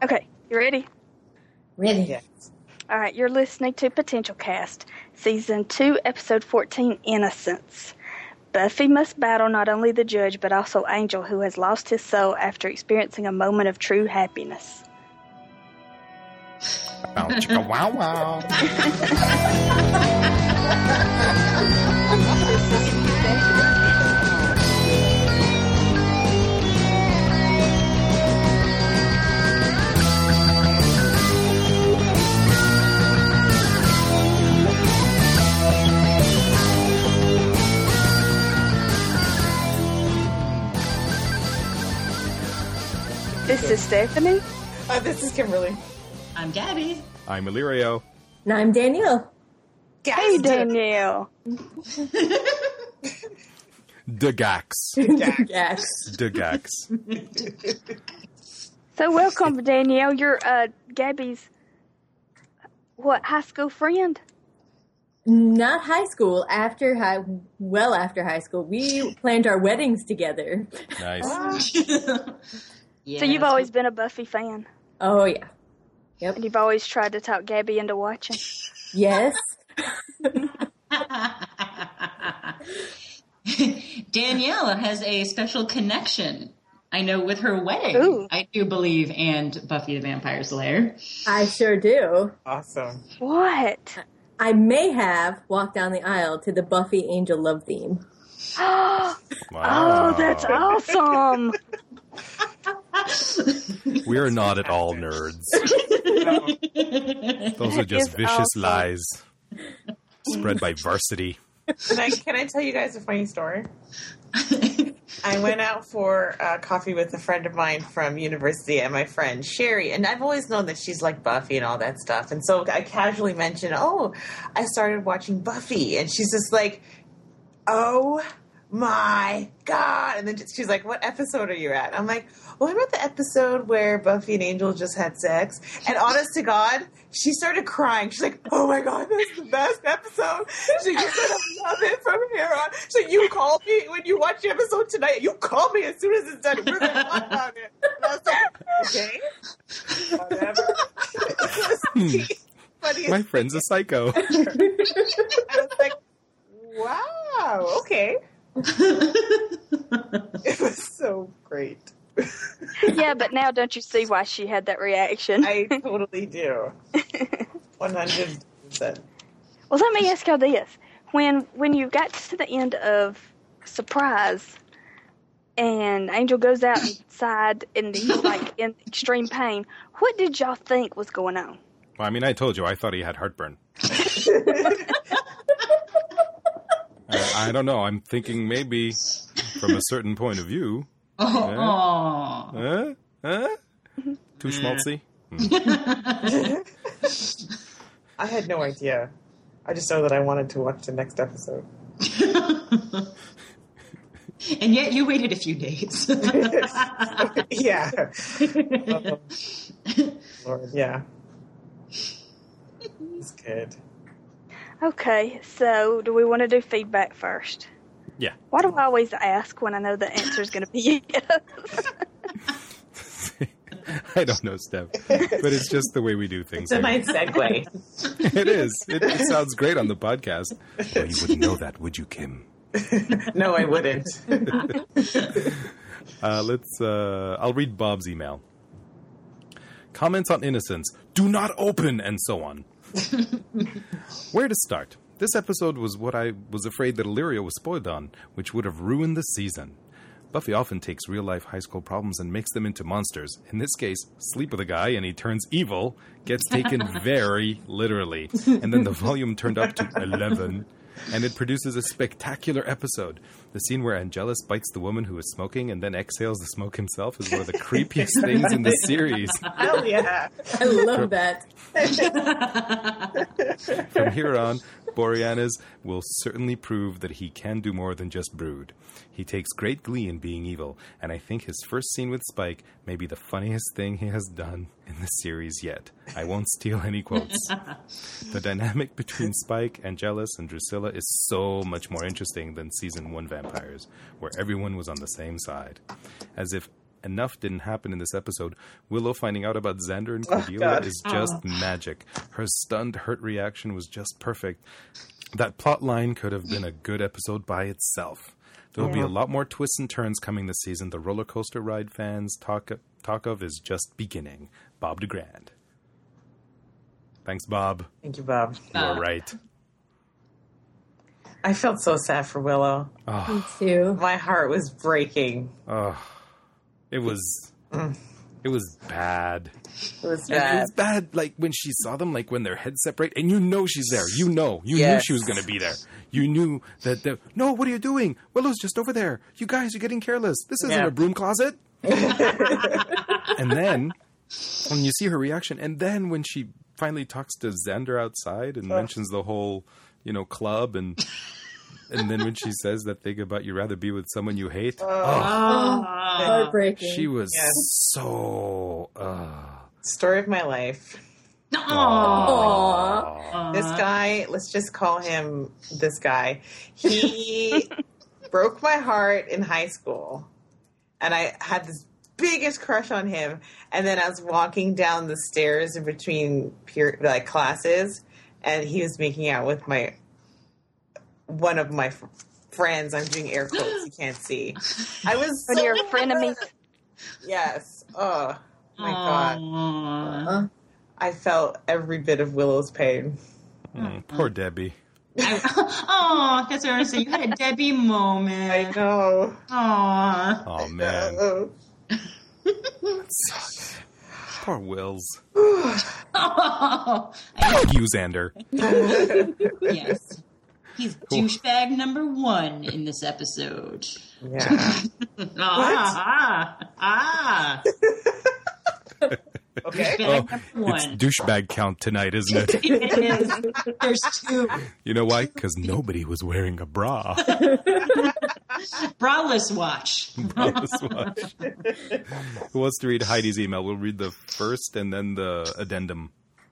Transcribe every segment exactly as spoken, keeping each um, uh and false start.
Okay, you ready? Ready. Yes. All right, you're listening to Potential Cast, Season two, Episode fourteen, Innocence. Buffy must battle not only the judge, but also Angel, who has lost his soul after experiencing a moment of true happiness. Bow, chicka, wow, wow. This is Stephanie. Uh, this is Kimberly. I'm Gabby. I'm Illyrio. And I'm Danielle. Hey, Danielle. Dagax. Yes. Dagax. So welcome, Danielle. You're uh, Gabby's, what, high school friend? Not high school. After high, well after high school, we planned our weddings together. Nice. Yeah, So you've always been a Buffy fan, Oh yeah. Yep. and you've always tried to talk Gabby into watching. Yes. Danielle has a special connection, I know, with her wedding, Ooh. I do believe, and Buffy the Vampire Slayer. I sure do. Awesome. What? I may have walked down the aisle to the Buffy Angel love theme. Oh, Wow. that's awesome. We are not at all nerds. Those are just Is vicious awesome. lies spread by varsity. Can I, can I tell you guys a funny story? I went out for uh, coffee with a friend of mine from university and my friend Sherry, and I've always known that she's like Buffy and all that stuff. And so I casually mentioned, oh, I started watching Buffy. And she's just like, oh my God. And then she's like, what episode are you at? I'm like, well, I'm at the episode where Buffy and Angel just had sex. And honest to God, she started crying. She's like, oh my God, that's the best episode. She's like, you're going to love it from here on. She's like, you call me when you watch the episode tonight. You call me as soon as it's done. We're going to talk about it. And I was like, okay, whatever. Funny. My friend's a psycho. I was like, wow, okay. It was so great. Yeah, but now don't you see why she had that reaction? I totally do. one hundred percent. Well, let me ask y'all this. When when you got to the end of Surprise and Angel goes outside and he's like in extreme pain, what did y'all think was going on? Well, I mean, I told you, I thought he had heartburn. I, I don't know. I'm thinking maybe from a certain point of view. Oh, Yeah. aw. Huh? Huh? Too schmaltzy? I had no idea. I just know that I wanted to watch the next episode. And yet you waited a few days. Yeah. Um, Lord, yeah. It's good. Okay, so do we want to do feedback first? Yeah. Why do I always ask when I know the answer is going to be yes? I don't know, Steph. But it's just the way we do things. It's a here. nice segue. It is. It, it sounds great on the podcast. Well, you wouldn't know that, would you, Kim? No, I wouldn't. Uh, let's. Uh, I'll read Bob's email. Comments on Innocence. Do not open, and so on. Where to start? This episode was what I was afraid that Illyrio was spoiled on, which would have ruined the season. Buffy often takes real-life high school problems and makes them into monsters. In this case, sleep with a guy and he turns evil gets taken very literally. And then the volume turned up to eleven. And it produces a spectacular episode. The scene where Angelus bites the woman who is smoking and then exhales the smoke himself is one of the creepiest things in the series. Hell yeah. I love that. From here on, Boreanaz will certainly prove that he can do more than just brood. He takes great glee in being evil, and I think his first scene with Spike may be the funniest thing he has done in the series yet. I won't steal any quotes. The dynamic between Spike, Angelus, and Drusilla is so much more interesting than season one vampires, where everyone was on the same side. As if enough didn't happen in this episode. Willow finding out about Xander and Oh, Cordelia God. is just magic. Her stunned, hurt reaction was just perfect. That plot line could have been a good episode by itself. There will Yeah. be a lot more twists and turns coming this season. The roller coaster ride fans talk, talk of is just beginning. Bob DeGrand. Thanks, Bob. Thank you, Bob. You are right. I felt so sad for Willow. Oh, Me too. My heart was breaking. oh, it was, it was bad. It was And bad. it was bad, like, when she saw them, like, when their heads separate, and you know she's there. You know. You Yes. knew she was going to be there. You knew that, the, no, what are you doing? Willow's just over there. You guys are getting careless. This isn't Yeah. a broom closet. And then, when you see her reaction, and then when she finally talks to Xander outside and mentions the whole, you know, club, and and then when she says that thing about you'd rather be with someone you hate, oh, Heartbreaking. she was Yes. so... Uh, Story of my life. Aww. This guy, let's just call him this guy. He broke my heart in high school. And I had this biggest crush on him. And then I was walking down the stairs in between peer, like classes, and he was making out with my one of my f- friends. I'm doing air quotes. You can't see. I was When so you're frenemies. Yes. Oh my god. Aw. Uh, I felt every bit of Willow's pain. mm, poor Debbie. Oh, that's what I was saying. You had a Debbie I moment. know. Aw. Oh, man. Oh. Sucks. Poor Wills. Oh, Fuck you, Xander. yes. He's douchebag number one in this episode. Yeah. Ah, ah, ah. Okay. Douchebag Oh, number it's one. douchebag count tonight, isn't it? It is. There's two. You know why? Because nobody was wearing a bra. Braless watch. Let's watch. Who wants to read Heidi's email? We'll read the first and then the addendum.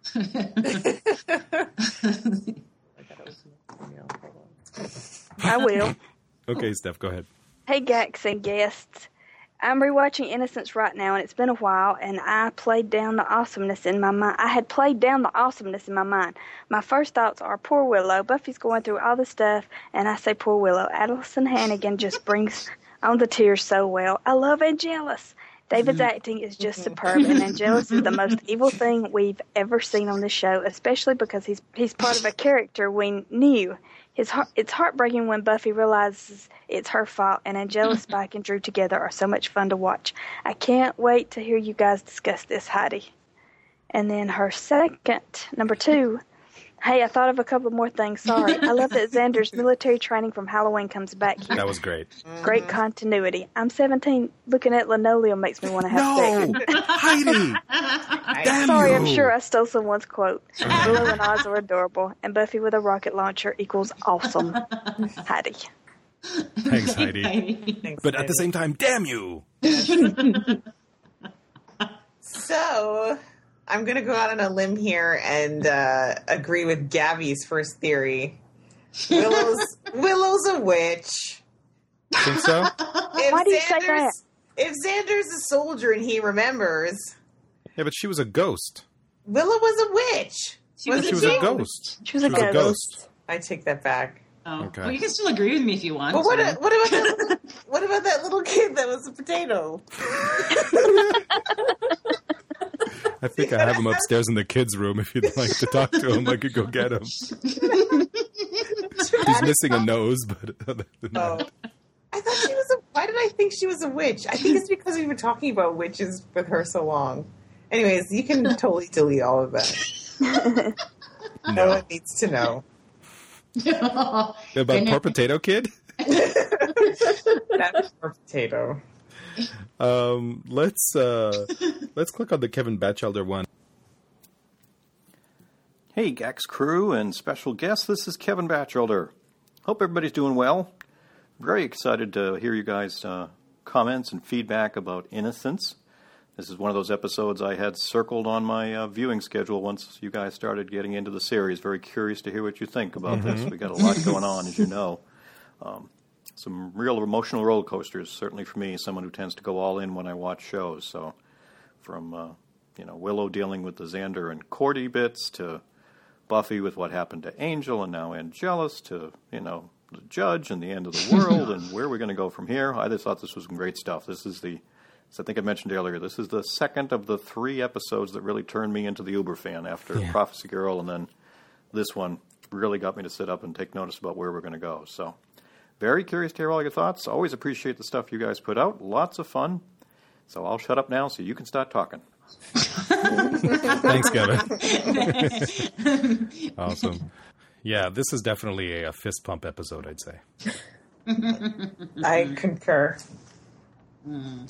I will. Okay, Steph, go ahead. Hey, Gax and guests. I'm rewatching Innocence right now, and it's been a while, and I played down the awesomeness in my mind. I had played down the awesomeness in my mind. My first thoughts are, poor Willow. Buffy's going through all this stuff, and I say, poor Willow. Addison Hannigan just brings on the tears so well. I love Angelus. David's acting is just superb, and Angelus is the most evil thing we've ever seen on this show, especially because he's he's part of a character we knew. His heart, it's heartbreaking when Buffy realizes it's her fault, and Angelus, Spike, and Drew together are so much fun to watch. I can't wait to hear you guys discuss this, Heidi. And then her second, number two, hey, I thought of a couple more things. Sorry. I love that Xander's military training from Halloween comes back here. That was great. Great continuity. I'm seventeen. Looking at linoleum makes me want to have sex. No! Heidi! Damn Sorry, you! I'm sure I stole someone's quote. Willow and Oz are adorable, and Buffy with a rocket launcher equals awesome. Heidi. Thanks, Heidi. Thanks, But at Heidi. the same time, damn you! So, I'm going to go out on a limb here and uh, agree with Gabby's first theory. Willow's Willow's a witch. Think so? If Why do you say Xander's- that? If Xander's a soldier and he remembers, Yeah, but she was a ghost. Willow was a witch. She was She a was a king. ghost. She was a She was a ghost. ghost. I take that back. Oh. Okay. Well, you can still agree with me if you want. But what, to. a, what about that little, what about that little kid that was a potato? I think I have him upstairs in the kids' room. If you'd like to talk to him, I could go get him. He's missing a nose, but other than Oh. that. I thought she was a. Why did I think she was a witch? I think it's because we've been talking about witches with her so long. Anyways, you can totally delete all of that. No No. one needs to know. About And- poor potato kid? That poor potato. Um, let's uh, let's click on the Kevin Batchelder one. Hey, Gax crew and special guests, this is Kevin Batchelder. Hope everybody's doing well. Very excited to hear you guys' uh, comments and feedback about Innocence. This is one of those episodes I had circled on my uh, viewing schedule once you guys started getting into the series. Very curious to hear what you think about this. We got a lot going on, as you know. Um, some real emotional roller coasters, certainly for me, someone who tends to go all in when I watch shows. So from, uh, you know, Willow dealing with the Xander and Cordy bits to Buffy with what happened to Angel and now Angelus to, you know, the Judge and the end of the world and where we're going to go from here. I just thought this was some great stuff. This is the, as I think I mentioned earlier, this is the second of the three episodes that really turned me into the Uber fan after yeah. Prophecy Girl, and then this one really got me to sit up and take notice about where we're going to go. So very curious to hear all your thoughts. Always appreciate the stuff you guys put out. Lots of fun. So I'll shut up now so you can start talking. Thanks, Kevin. Awesome. Yeah, this is definitely a, a fist pump episode, I'd say. I concur. Um,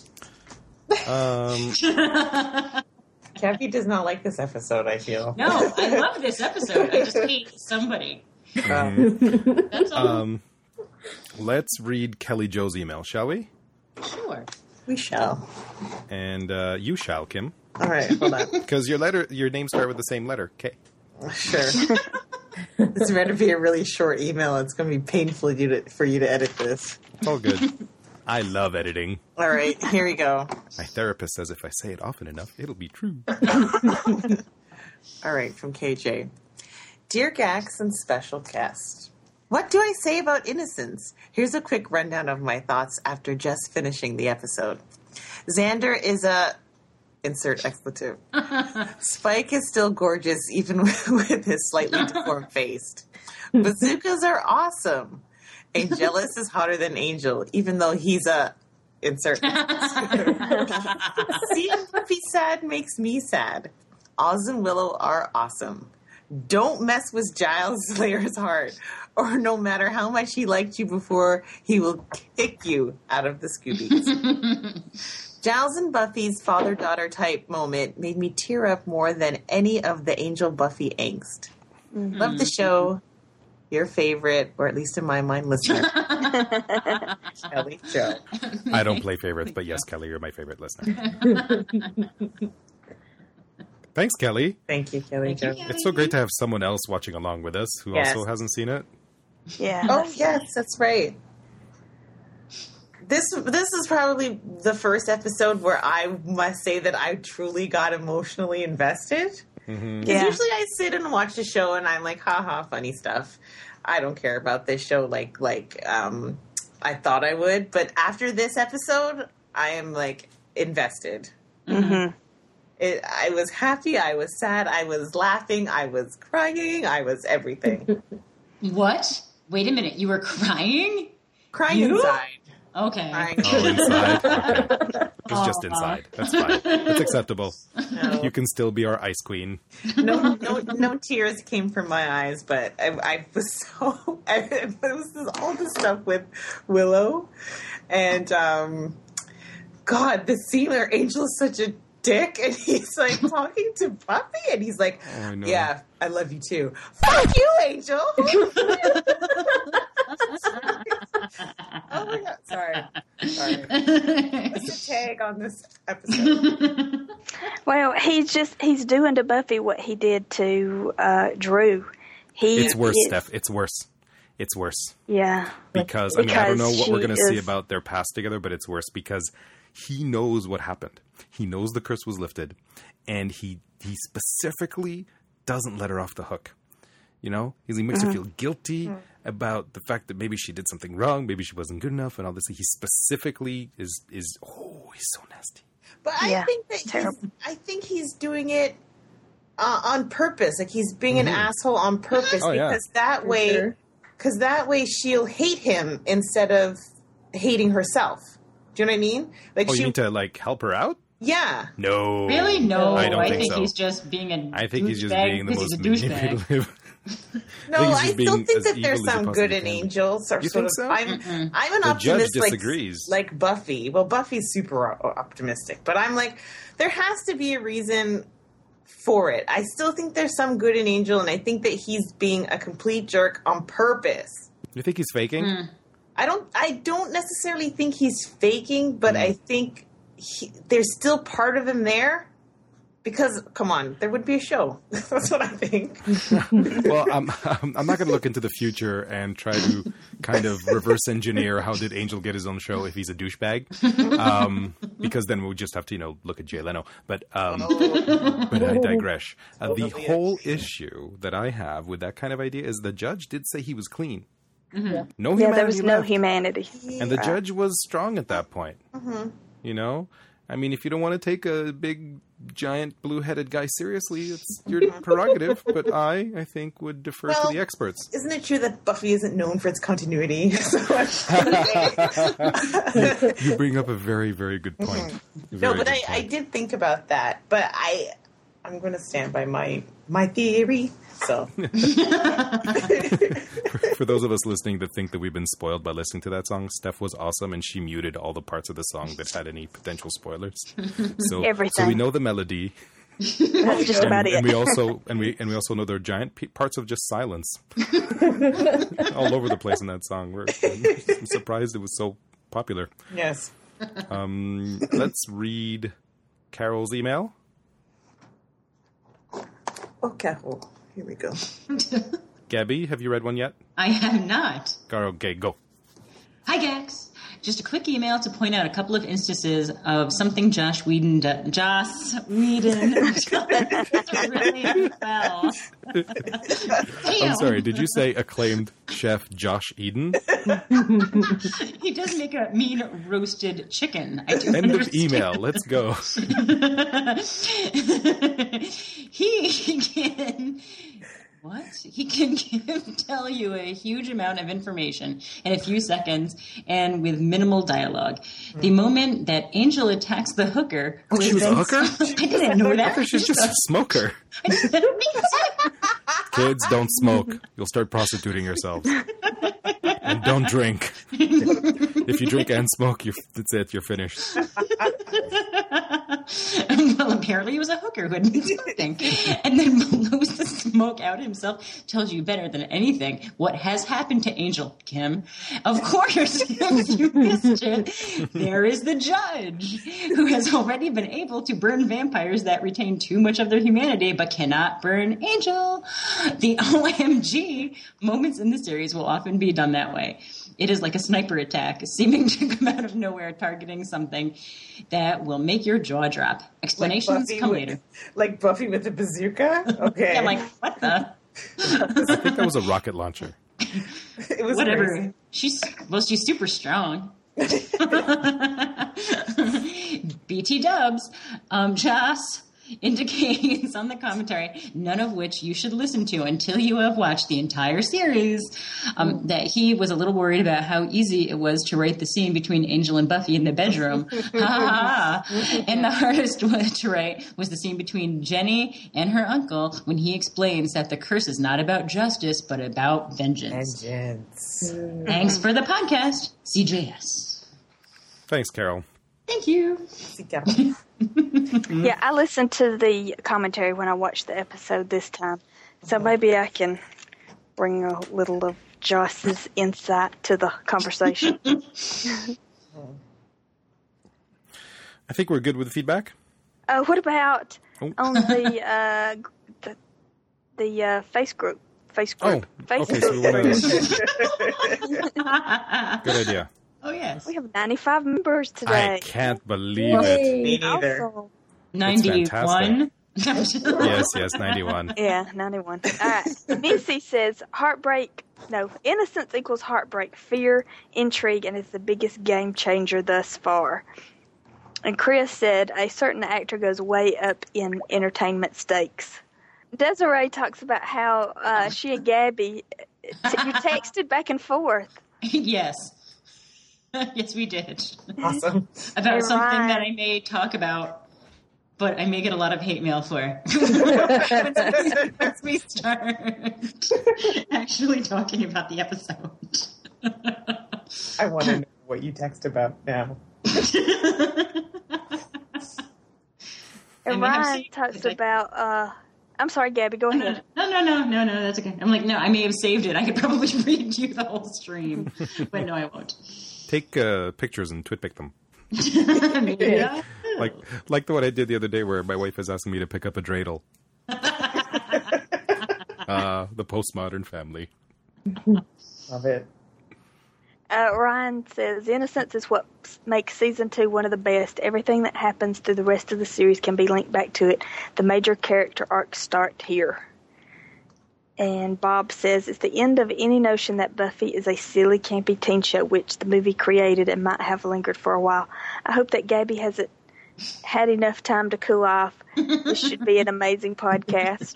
Kathy does not like this episode, I feel. No, I love this episode. I just hate somebody. mhm. That's all. um, let's read Kelly Jo's email, shall we? Sure. We shall. And uh, you shall, Kim. All right, hold on. Because your letter, your names start with the same letter, K. Sure. This better be a really short email. It's going to be painful for you to, for you to edit this. It's all good. I love editing. All right, here we go. My therapist says if I say it often enough, it'll be true. All right, from K J. Dear Gax and special guest, what do I say about innocence? Here's a quick rundown of my thoughts after just finishing the episode. Xander is a... Insert expletive. Spike is still gorgeous, even with his slightly deformed face. Bazookas are awesome. Angelus is hotter than Angel, even though he's a... Insert expletive. Seeing Buffy sad makes me sad. Oz and Willow are awesome. Don't mess with Giles Slayer's heart, or no matter how much he liked you before, he will kick you out of the Scoobies. Giles and Buffy's father-daughter type moment made me tear up more than any of the Angel Buffy angst. Mm-hmm. Love the show. Your favorite, or at least in my mind, listener. Kelly Jo. I don't play favorites, but yes, Kelly, you're my favorite listener. Thanks, Kelly. Thank you, Kelly Jo. It's so great to have someone else watching along with us who yes. also hasn't seen it. Yeah. Oh, yes, that's right. This this is probably the first episode where I must say that I truly got emotionally invested. Because Mm-hmm. Yeah. usually I sit and watch the show and I'm like, haha, funny stuff. I don't care about this show like like um, I thought I would. But after this episode, I am like invested. Mm-hmm. It, I was happy. I was sad. I was laughing. I was crying. I was everything. What? Wait a minute. You were crying? Crying You? inside. Okay. Crying. Oh, inside? Okay. It was just inside. That's fine. That's acceptable. No. You can still be our ice queen. no, no, no tears came from my eyes, but I, I was so. I, it was this, all this stuff with Willow, and um, God, the scene where Angel is such a dick, and he's like talking to Buffy, and he's like, Oh, I know. "Yeah, I love you too." Fuck you, Angel. Oh my God! Sorry, sorry. It's a tag on this episode. Well, he's just he's doing to Buffy what he did to uh, Drew. He It's worse, is- Steph. It's worse. It's worse. Yeah. Because, I mean, I don't know Because what we're she going to see is- about their past together, but it's worse because he knows what happened. He knows the curse was lifted, and he he specifically doesn't let her off the hook. You know? He makes Mm-hmm. her feel guilty about the fact that maybe she did something wrong, maybe she wasn't good enough, and all this. He specifically is, is oh, he's so nasty. But I Yeah, think that he's, terrible. I think he's doing it uh, on purpose. Like he's being an asshole on purpose Oh, yeah. because that For way, sure. because that way she'll hate him instead of hating herself. Do you know what I mean? Like Oh, she, you need to, like, help her out? yeah. No. Really? No. I don't think so. he's just being a I think he's just douchebag being the because most he's a douchebag. manipulative. No, I think he's I just still being think as that evil there's as he some possibly good in can be. Angels. Or You sort think of, so? I'm, I'm an The judge optimist like, disagrees. like Buffy. Well, Buffy's super o- optimistic, but I'm like, there has to be a reason for it. I still think there's some good in Angel, and I think that he's being a complete jerk on purpose. You think he's faking? I don't. I don't necessarily think he's faking, but I think he, there's still part of him there. Because, come on, there would be a show. That's what I think. Well, I'm, I'm, I'm not going to look into the future and try to kind of reverse engineer how did Angel get his own show if he's a douchebag. Um, because then we'll just have to, you know, look at Jay Leno. But, um, but I digress. Uh, the whole issue that I have with that kind of idea is the judge did say he was clean. Mm-hmm. No yeah, humanity there was no left. humanity. And the judge was strong at that point. Mm-hmm. You know? I mean, if you don't want to take a big, giant, blue-headed guy seriously, it's your prerogative. But I, I think, would defer well, to the experts. Isn't it true that Buffy isn't known for its continuity? you, you bring up a very, very good point. Mm-hmm. Very no, but I, point. I did think about that. But I, I'm going to stand by my my theory. So, for those of us listening that think that we've been spoiled by listening to that song, Steph was awesome, and she muted all the parts of the song that had any potential spoilers. So, Everything. so we know the melody. That's just and, about it. and we also and we and we also know there are giant p- parts of just silence all over the place in that song. We're, I'm surprised it was so popular. yes. Um, let's read Carol's email. Okay. Oh, here we go. Gabby, have you read one yet? I have not. Okay, go. Hi, Gax. Just a quick email to point out a couple of instances of something Josh Whedon, do- Joss Whedon does really well. I'm sorry, did you say acclaimed chef Josh Eden? He does make a mean roasted chicken. I do End of understand. email. Let's go. He can... What? He can give, tell you a huge amount of information in a few seconds and with minimal dialogue. Mm. The moment that Angel attacks the hooker... Oh, she was a hooker? I didn't know that. I thought she was just a smoker. Kids, don't smoke. You'll start prostituting yourselves. And don't drink. If you drink and smoke, you're, that's it. You're finished. Well, apparently he was a hooker who had been smoking. And then blows the smoke out himself. Tells you better than anything what has happened to Angel, Kim. Of course, if you missed it, there is the judge who has already been able to burn vampires that retain too much of their humanity but cannot burn Angel. The O M G moments in the series will often be done that way. It is like a sniper attack, seeming to come out of nowhere, targeting something that will make your jaw drop. Explanations like come with, later. Like Buffy with the bazooka? Okay. Yeah, I'm like, what the? I think that was a rocket launcher. It was Whatever. crazy. She's, well, she's super strong. B T dubs. Um, Joss indicates on the commentary, none of which you should listen to until you have watched the entire series, um, that he was a little worried about how easy it was to write the scene between Angel and Buffy in the bedroom. Ha ha ha. And the hardest one to write was the scene between Jenny and her uncle when he explains that the curse is not about justice, but about vengeance. Vengeance. Thanks for the podcast, C J S. Thanks, Carol. Thank you. Yeah, I listened to the commentary when I watched the episode this time, so maybe I can bring a little of Joss's insight to the conversation. I think we're good with the feedback. Uh, what about Oh. on the uh, the, the uh, face group? Face group. Oh, face okay, so we group. wanna... Good idea. Oh, yes. We have ninety-five members today. I can't believe it. Me neither. Awesome. ninety-one. Yes, yes, ninety-one. Yeah, ninety-one. All right. Missy says heartbreak, no, innocence equals heartbreak, fear, intrigue, and is the biggest game changer thus far. And Chris said a certain actor goes way up in entertainment stakes. Desiree talks about how uh, she and Gabby, t- you texted back and forth. Yes. Yes, we did. Awesome. About You're something right. that I may talk about, but I may get a lot of hate mail for. Once we start actually talking about the episode. I want to know what you text about now. And may have Ryan saved talks it, like- about, uh, I'm sorry, Gabby, go ahead. No, no, no, no, no, that's okay. I'm like, no, I may have saved it. I could probably read you the whole stream, but no, I won't. Take uh, pictures and twitpic them. Maybe I Like like the one I did the other day where my wife is asking me to pick up a dreidel. uh, the postmodern family. Love it. Uh, Ryan says, Innocence is what makes season two one of the best. Everything that happens through the rest of the series can be linked back to it. The major character arcs start here. And Bob says, it's the end of any notion that Buffy is a silly, campy teen show, which the movie created and might have lingered for a while. I hope that Gabby hasn't had enough time to cool off. This should be an amazing podcast.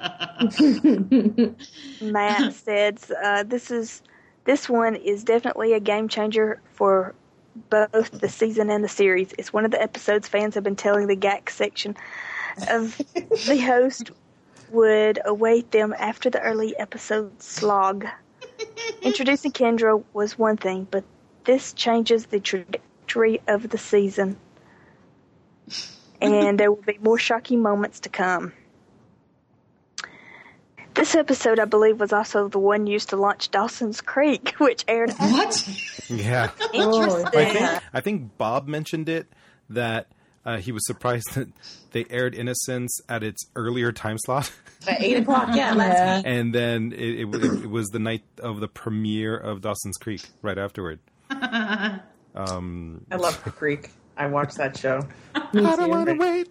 Matt says, uh, this is... This one is definitely a game changer for both the season and the series. It's one of the episodes fans have been telling the G A C section of the host would await them after the early episode slog. Introducing Kendra was one thing, but this changes the trajectory of the season. And there will be more shocking moments to come. This episode, I believe, was also the one used to launch Dawson's Creek, which aired. What? Yeah. Interesting. I think, I think Bob mentioned it, that uh, he was surprised that they aired Innocence at its earlier time slot. At eight o'clock, yeah, last week. And then it, it, it was the night of the premiere of Dawson's Creek, right afterward. Um, I love the Creek. I watched that show. I don't want to wait.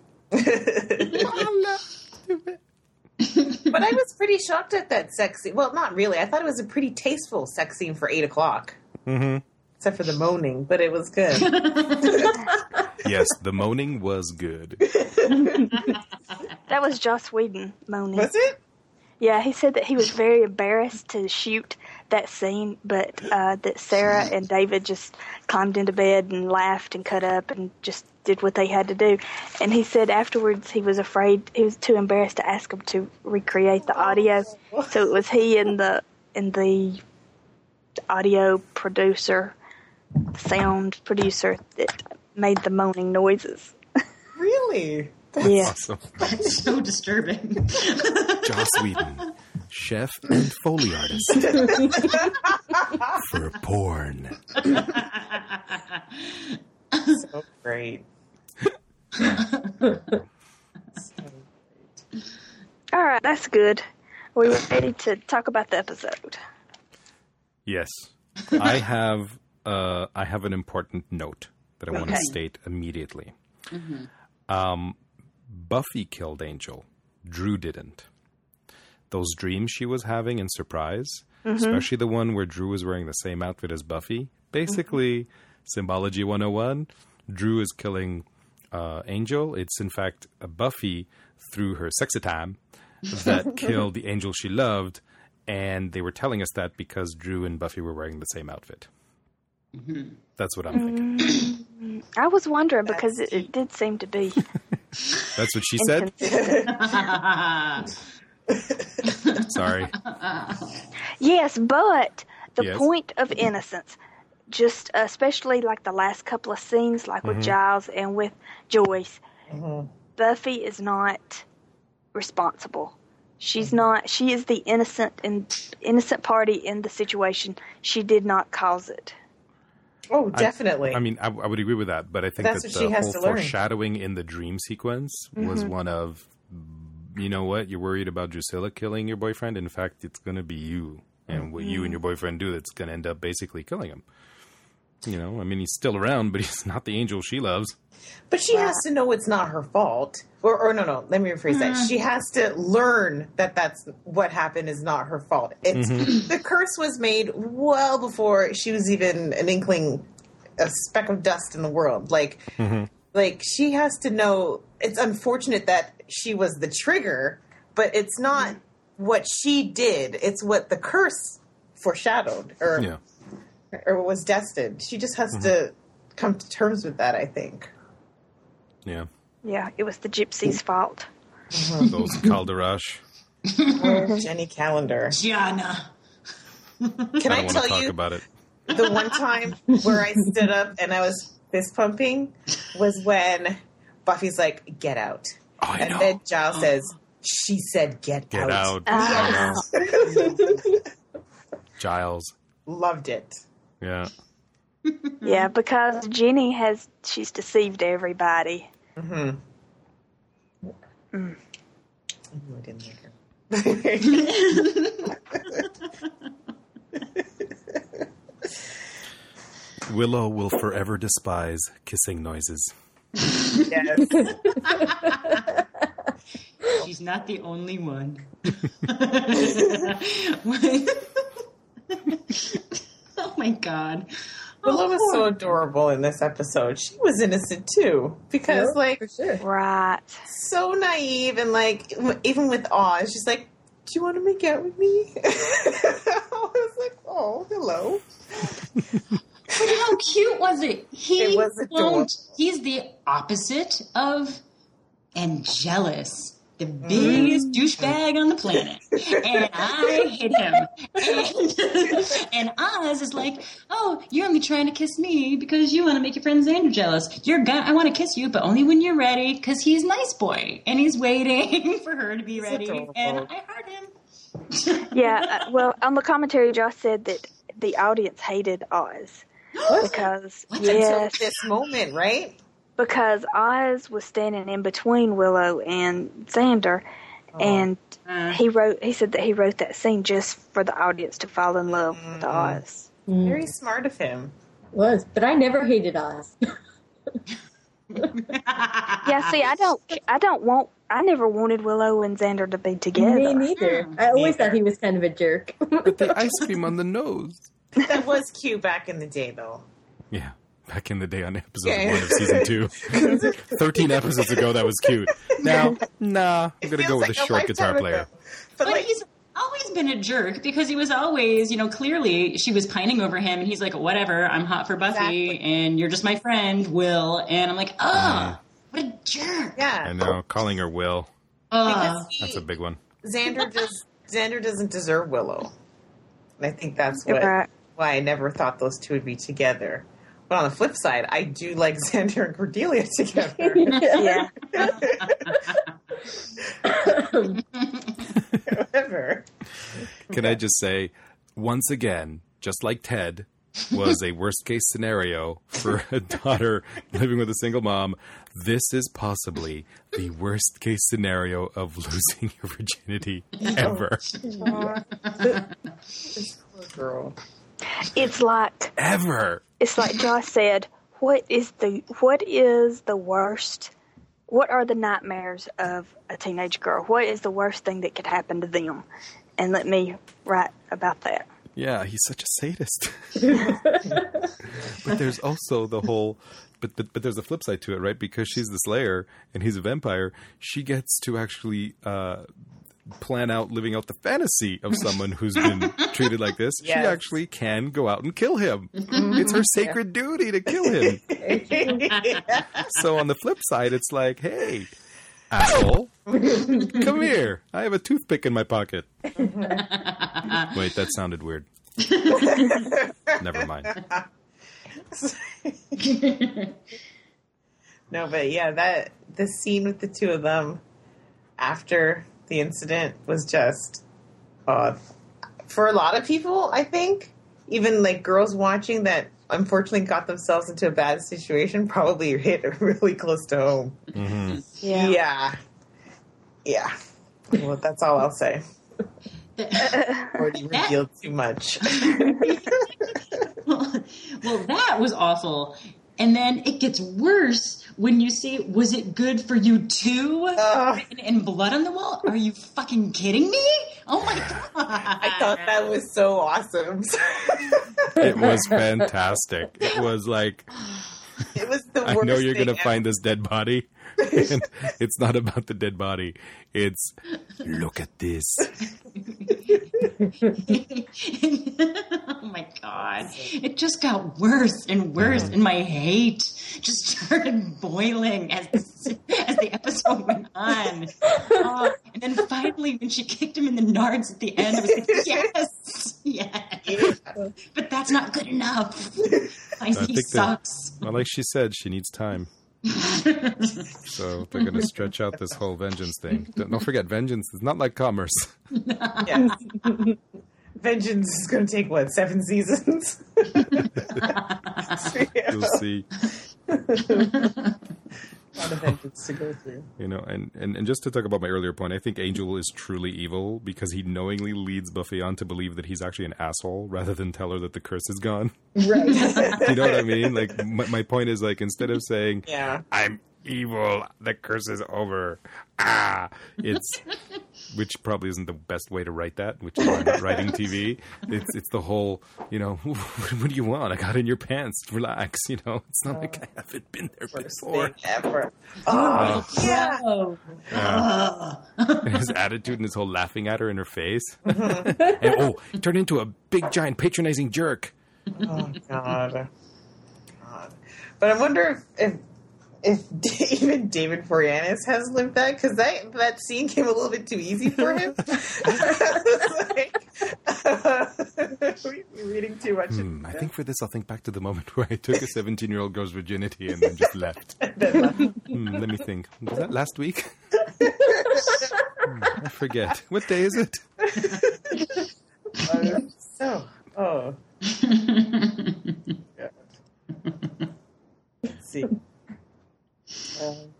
But I was pretty shocked at that sex scene. Well, not really. I thought it was a pretty tasteful sex scene for eight o'clock. Mm-hmm. Except for the moaning, but it was good. Yes, the moaning was good. That was Joss Whedon moaning. Was it? Yeah, he said that he was very embarrassed to shoot that scene, but uh, that Sarah and David just climbed into bed and laughed and cut up and just did what they had to do. And he said afterwards he was afraid, he was too embarrassed to ask them to recreate the audio. So it was he and the and the audio producer, sound producer, that made the moaning noises. Really? Yeah. Awesome. That's so disturbing. Joss Whedon, chef and Foley artist for porn. So great. So great. All right, that's good. Are we ready to talk about the episode? Yes, I have. Uh, I have an important note that I want to Okay. state immediately. Um, Buffy killed Angel. Drew didn't. Those dreams she was having in Surprise, especially the one where Drew was wearing the same outfit as Buffy. Basically, Symbology one oh one, Drew is killing uh, Angel. It's, in fact, a Buffy through her sexy-time that killed the Angel she loved, and they were telling us that because Drew and Buffy were wearing the same outfit. That's what I'm thinking. I was wondering because it, it did seem to be That's what she said? inconsistent. Sorry. Yes, but the Yes. point of Innocence, just especially like the last couple of scenes, like with Giles and with Joyce, Buffy is not responsible. She's not. She is the innocent and innocent party in the situation. She did not cause it. Oh, definitely. I mean, I, I would agree with that, but I think That's that what she the has whole to learn. foreshadowing in the dream sequence was one of, you know what, you're worried about Drusilla killing your boyfriend. In fact, it's going to be you. And what you and your boyfriend do, that's going to end up basically killing him. You know, I mean, he's still around, but he's not the Angel she loves. But she has to know it's not her fault. Or, or no, no, let me rephrase that. She has to learn that that's what happened is not her fault. It's the curse was made well before she was even an inkling, a speck of dust in the world. Like, like she has to know. It's unfortunate that she was the trigger, but it's not what she did. It's what the curse foreshadowed or Yeah. or was destined. She just has to come to terms with that, I think. Yeah. Yeah, it was the gypsy's fault. Those Calderash. Jenny Calendar. Gianna. Can I I, don't want to tell talk you about it. the one time where I stood up and I was fist pumping was when Buffy's like, "Get out," Oh, I and know. then Giles says, "She said, get, Get out. Ah. I know. Giles. Loved it. Yeah. Yeah, because Jenny has, she's deceived everybody. Mm-hmm. Mm. Ooh, I didn't like her. Willow will forever despise kissing noises. Yes. She's not the only one. Oh my god. Willow was so adorable in this episode. She was innocent too, because Yep, like for sure. Right. so naive and like even with awe, she's like, "Do you want to make out with me?" I was like, "Oh, hello." But how cute was it? He It was adorable. won't- He's the opposite of Angelus, the biggest douchebag on the planet. And I hit him. And, and Oz is like, oh, you're only trying to kiss me because you want to make your friend Xander jealous. You're gonna, I want to kiss you, but only when you're ready, because he's nice boy. And he's waiting for her to be ready. adorable. And I heard him. Yeah, uh, well, on the commentary, Josh said that the audience hated Oz. Because, Until yes, this moment, right? because Oz was standing in between Willow and Xander, and Uh, he wrote. He said that he wrote that scene just for the audience to fall in love with Oz. Very smart of him. Was, but I never hated Oz. Yeah, see, I don't, I don't want, I never wanted Willow and Xander to be Me together. neither. I always Neither. thought he was kind of a jerk. But the ice cream on the nose. That was cute back in the day, though. Yeah, back in the day on episode Yeah. one of season two. Thirteen episodes ago, that was cute. Now, nah, I'm gonna Feels go with like a short guitar lifetime player. ago. But, But like, he's always been a jerk because he was always, you know, clearly she was pining over him and he's like, whatever, I'm hot for Buffy Exactly. and you're just my friend, Will. And I'm like, oh, what a jerk. yeah, I know, calling her Will. Uh, because he, That's a big one. Xander just Xander doesn't deserve Willow, and I think that's what Right. why I never thought those two would be together. But on the flip side, I do like Xander and Cordelia together. Yeah, Whatever. Can I just say, once again, just like Ted was a worst case scenario for a daughter living with a single mom, this is possibly the worst case scenario of losing your virginity ever. This poor girl. it's like, Ever. it's like Josh said. What is the, what is the worst? What are the nightmares of a teenage girl? What is the worst thing that could happen to them? And let me write about that. Yeah, he's such a sadist. But there's also the whole, but, but but there's a flip side to it, right? Because she's the Slayer and he's a vampire, she gets to actually uh, plan out living out the fantasy of someone who's been treated like this. She Yes. actually can go out and kill him. It's her sacred duty to kill him. So on the flip side, it's like, hey, asshole, come here. I have a toothpick in my pocket. Wait, that sounded weird. Never mind. No, but yeah, that the scene with the two of them after the incident was just uh, for a lot of people, I think, even like girls watching that unfortunately got themselves into a bad situation, probably hit really close to home. Mm-hmm. Yeah. Yeah. Yeah. Well, that's all I'll say. Already revealed too much. well, well, that was awful. And then it gets worse when you say, was it good for you too? Ugh. And, and blood on the wall? Are you fucking kidding me? Oh my God. I thought that was so awesome. It was fantastic. It was like, It was the I worst know you're thing going to find this dead body. And it's not about the dead body. It's, look at this. Oh my God. It just got worse and worse, and my hate just started boiling as the, as the episode went on. Oh, and then finally, when she kicked him in the nards at the end, I was like, yes, yes. But that's not good enough. I, he think that- sucks. Well, like she said, she needs time. So they're going to stretch out this whole vengeance thing. Don't, don't forget, vengeance is not like commerce. Yes. Vengeance is going to take, what, seven seasons? You'll see. A lot of vengeance to go through. You know, and, and, and just to talk about my earlier point, I think Angel is truly evil because he knowingly leads Buffy on to believe that he's actually an asshole rather than tell her that the curse is gone. Right. You know what I mean? Like, my, my point is, like, instead of saying, Yeah. I'm evil, the curse is over, ah, it's, which probably isn't the best way to write that, which is why I'm not writing T V. It's it's the whole, you know, what do you want? I got in your pants, relax, you know. It's not like I haven't been there Worst before. thing ever. Uh, Yeah. Oh. uh, and his attitude and his whole laughing at her in her face. And, oh, he turned into a big, giant, patronizing jerk. Oh, God. God. But I wonder if, if if even David Boreanaz has lived that, because that, that scene came a little bit too easy for him. Like, uh, we're reading too much. Hmm, I think for this, I'll think back to the moment where I took a seventeen-year-old girl's virginity and then just left. Hmm, let me think. Was that last week? Hmm, I forget. What day is it? Uh, so, oh. God. Let's see. Um,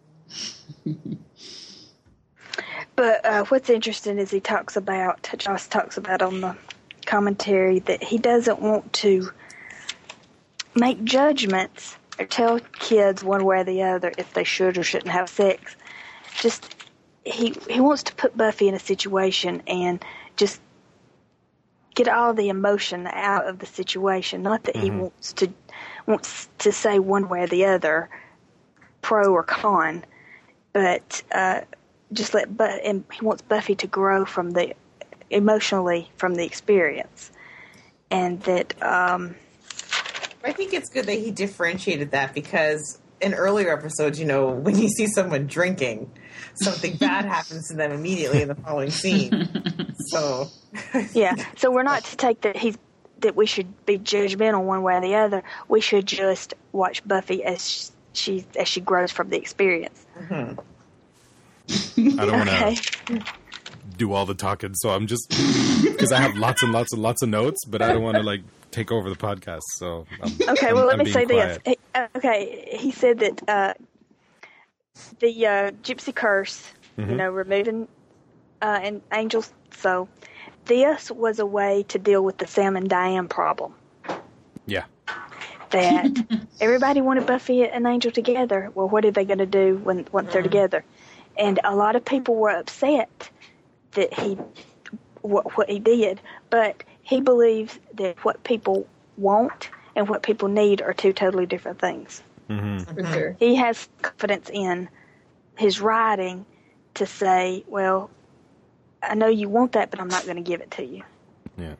But uh, what's interesting is he talks about, Joss talks about on the commentary, that he doesn't want to make judgments or tell kids one way or the other if they should or shouldn't have sex. Just, he he wants to put Buffy in a situation and just get all the emotion out of the situation. Not that Mm-hmm. he wants to wants to say one way or the other, pro or con, but uh, just let. But and he wants Buffy to grow from the emotionally from the experience, and that. Um, I think it's good that he differentiated that, because in earlier episodes, you know, when you see someone drinking, something bad happens to them immediately in the following scene. So, yeah, so we're not to take that he's that we should be judgmental one way or the other. We should just watch Buffy as she as she grows from the experience. Mm-hmm. I don't want to Okay. do all the talking, so I'm just because I have lots and lots and lots of notes, but I don't want to like take over the podcast. So I'm, Okay, I'm- well, let I'm me being say quiet. this. He, uh, okay, he said that uh, the uh, gypsy curse, Mm-hmm. you know, removing uh, an angel's soul, this was a way to deal with the Sam and Diane problem. Yeah, That everybody wanted Buffy and Angel together. Well, what are they going to do when once they're together? And a lot of people were upset that he what, what he did, but he believes that what people want and what people need are two totally different things. mm-hmm. For sure. He has confidence in his writing to say, well, I know you want that, but I'm not going to give it to you. Yeah.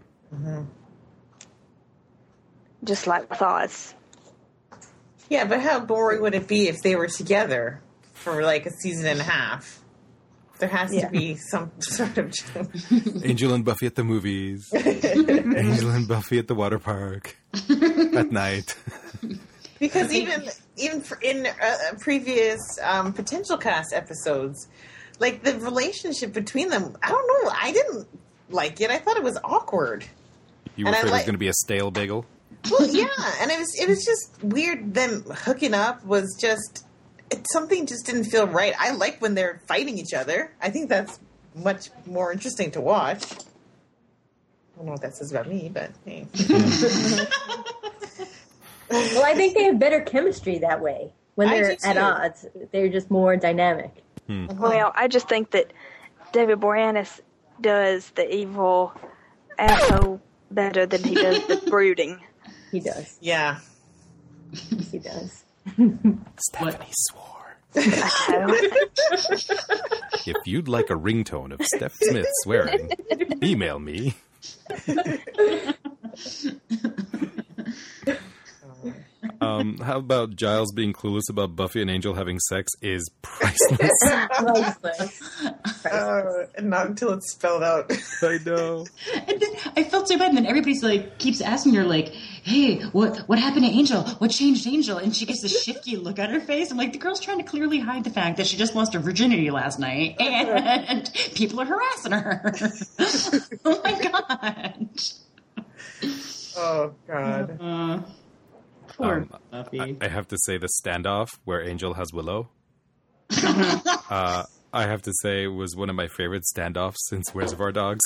Just like with Oz. yeah, but how boring would it be if they were together for like a season and a half? There has Yeah. to be some sort of. Angel and Buffy at the movies. Angel and Buffy at the water park at night. Because even even for in uh, previous um, potential cast episodes, like the relationship between them, I don't know. I didn't like it. I thought it was awkward. You were And I afraid it was like- going to be a stale bagel? Well, yeah, and it was it was just weird. Them hooking up was just it, something just didn't feel right. I like when they're fighting each other. I think that's much more interesting to watch. I don't know what that says about me, but hey. Well, I think they have better chemistry that way. When I they're do at too. odds, they're just more dynamic. Well, I just think that David Boreanaz does the evil asshole better than he does the brooding. He does. Yeah. He does. Stephanie swore. So, If you'd like a ringtone of Steph Smith swearing, email me. um, Um, how about Giles being clueless about Buffy and Angel having sex is priceless. Priceless. Uh, and not until it's spelled out. I know. And then I felt so bad. And then everybody's like, keeps asking her, like, "Hey, what what happened to Angel? What changed Angel?" And she gets this shifty look on her face. I'm like, the girl's trying to clearly hide the fact that she just lost her virginity last night, and people are harassing her. Oh my god. Oh god. Uh, poor Um, Buffy. I, I have to say the standoff where Angel has Willow. uh, I have to say was one of my favorite standoffs since Reservoir Dogs.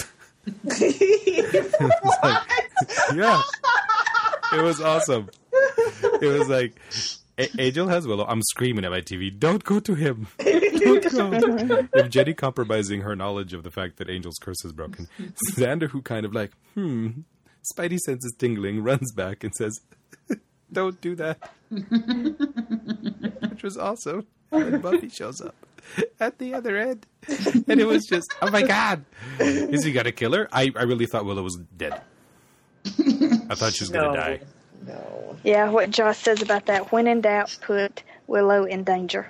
Like, yeah, it was awesome. It was like A- Angel has Willow. I'm screaming at my T V. Don't go to him. Don't go. If Jenny compromising her knowledge of the fact that Angel's curse is broken, Xander, who kind of like, hmm, Spidey senses tingling, runs back and says, "Don't do that," which was awesome. And Buffy shows up at the other end, and it was just, oh my god, is he gonna kill her? I, I really thought Willow was dead. I thought she was gonna No. die. No. Yeah, what Josh says about that. When in doubt, put Willow in danger.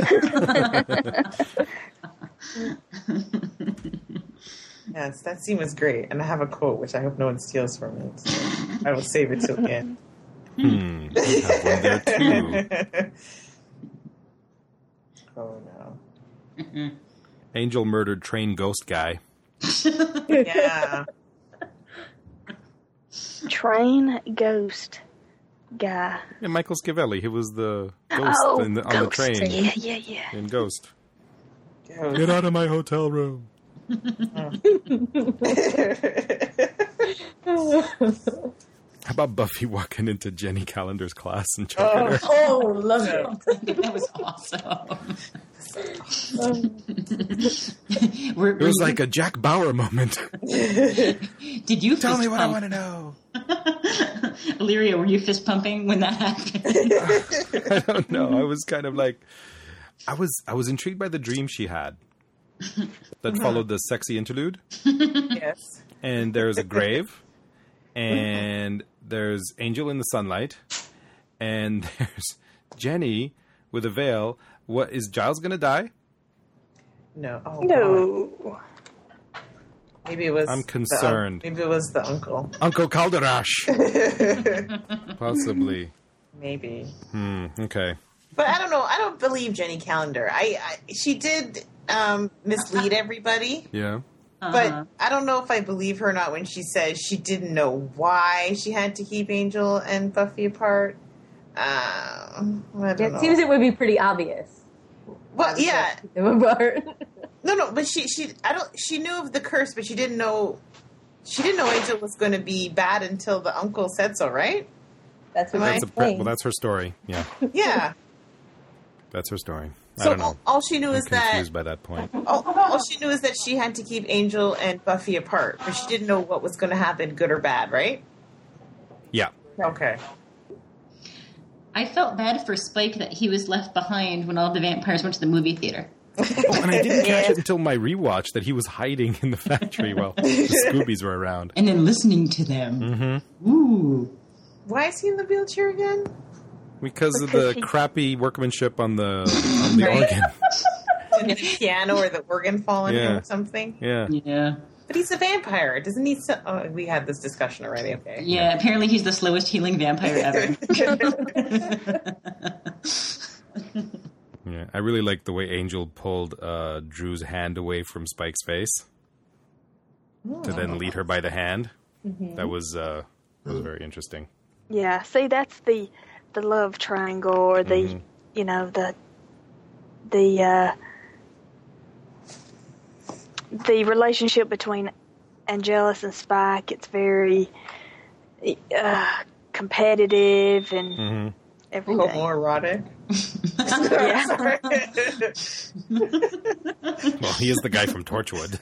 Yes, that scene was great. And I have a quote, which I hope no one steals from it. So I will save it till the end. Hmm, I have one there too. Oh, no. Angel murdered train ghost guy. Yeah. Train ghost guy. Yeah, Michael Schiavelli. He was the ghost Oh, in the, on the ghost. train Yeah, yeah, yeah. in Ghost. Go. Get out of my hotel room. How about Buffy walking into Jenny Calendar's class and choking her? Oh, love it. That was awesome. We're, It was like a Jack Bauer moment. did you Tell fist me what I pump? want to know. Illyria, were you fist pumping when that happened? I don't know. I was kind of like, I was, I was intrigued by the dream she had that followed the sexy interlude. Yes. And there's a grave, and there's Angel in the sunlight, and there's Jenny with a veil. What is Giles gonna die? No. Oh, God. No. Maybe it was. I'm the- concerned. maybe it was the uncle. Uncle Calderash. Possibly. Maybe. Hmm. Okay. But I don't know. I don't believe Jenny Calendar. I, I she did um, mislead everybody, Yeah. Uh-huh. but I don't know if I believe her or not when she says she didn't know why she had to keep Angel and Buffy apart. Uh, I don't It know. seems it would be pretty obvious. well, yeah, Keep them apart. no, no. But she, she, I don't. She knew of the curse, but she didn't know. She didn't know Angel was going to be bad until the uncle said so, right? That's what Am I- That's I'm a pre- saying. well. That's her story. Yeah. Yeah. That's her story. I So don't know. all, all she knew I'm is that confused by that point. all, all she knew is that she had to keep Angel and Buffy apart, but she didn't know what was going to happen, good or bad, right? Yeah. Okay. I felt bad for Spike that he was left behind when all the vampires went to the movie theater. Oh, and I didn't catch it until my rewatch that he was hiding in the factory while the Scoobies were around. And then listening to them. Mm-hmm. Ooh. Why is he in the wheelchair again? Because of Because the he- crappy workmanship on the on the organ. Did the piano or the organ fall on him Yeah. or something? Yeah. Yeah. But he's a vampire. Doesn't he? So- oh, we had this discussion already. Okay. Yeah, apparently he's the slowest healing vampire ever. Yeah. I really liked the way Angel pulled uh, Drew's hand away from Spike's face to then lead her by the hand. That was uh, that was very interesting. Yeah, see, that's the the love triangle, or the Mhm. you know the the uh, the relationship between Angelus and Spike. It's very uh, competitive and Mm-hmm. everything. Homoerotic. Yeah. Well, he is the guy from Torchwood.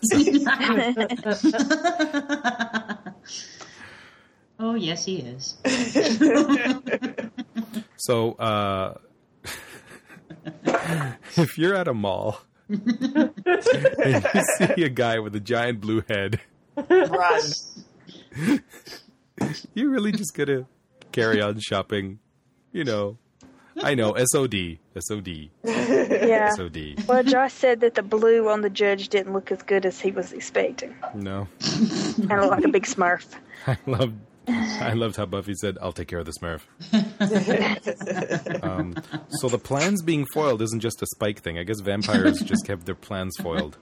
So. Oh, yes, he is. So, uh, if you're at a mall and you see a guy with a giant blue head, Run. you're really just gonna carry on shopping You know, I know, S O D, S O D, Yeah. S O D. Well, Josh said that the blue on the judge didn't look as good as he was expecting. No. Kind of like a big Smurf. I loved, I loved how Buffy said, I'll take care of the Smurf. um, so the plans being foiled isn't just a Spike thing. I guess vampires just kept their plans foiled.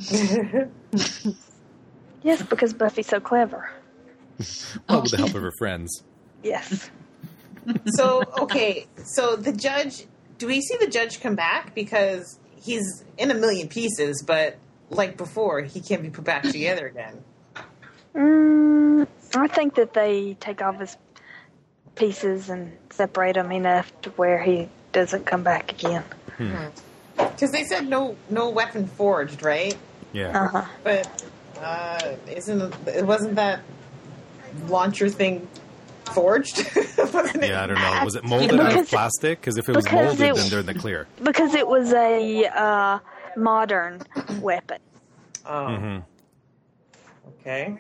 Yes, because Buffy's so clever. Well, with the help of her friends. Yes. So, okay, so the judge, do we see the judge come back? Because he's in a million pieces, but like before, he can't be put back together again. Mm, I think that they take off his pieces and separate them enough to where he doesn't come back again. Because they said no no weapon forged, right? Yeah. Uh-huh. But uh, isn't it wasn't that launcher thing forged? Wasn't it? Yeah, I don't know. Was it molded out of Because- plastic? Because if it was because molded, it- then they're in the clear. Because it was a uh, modern weapon. Oh. hmm Okay.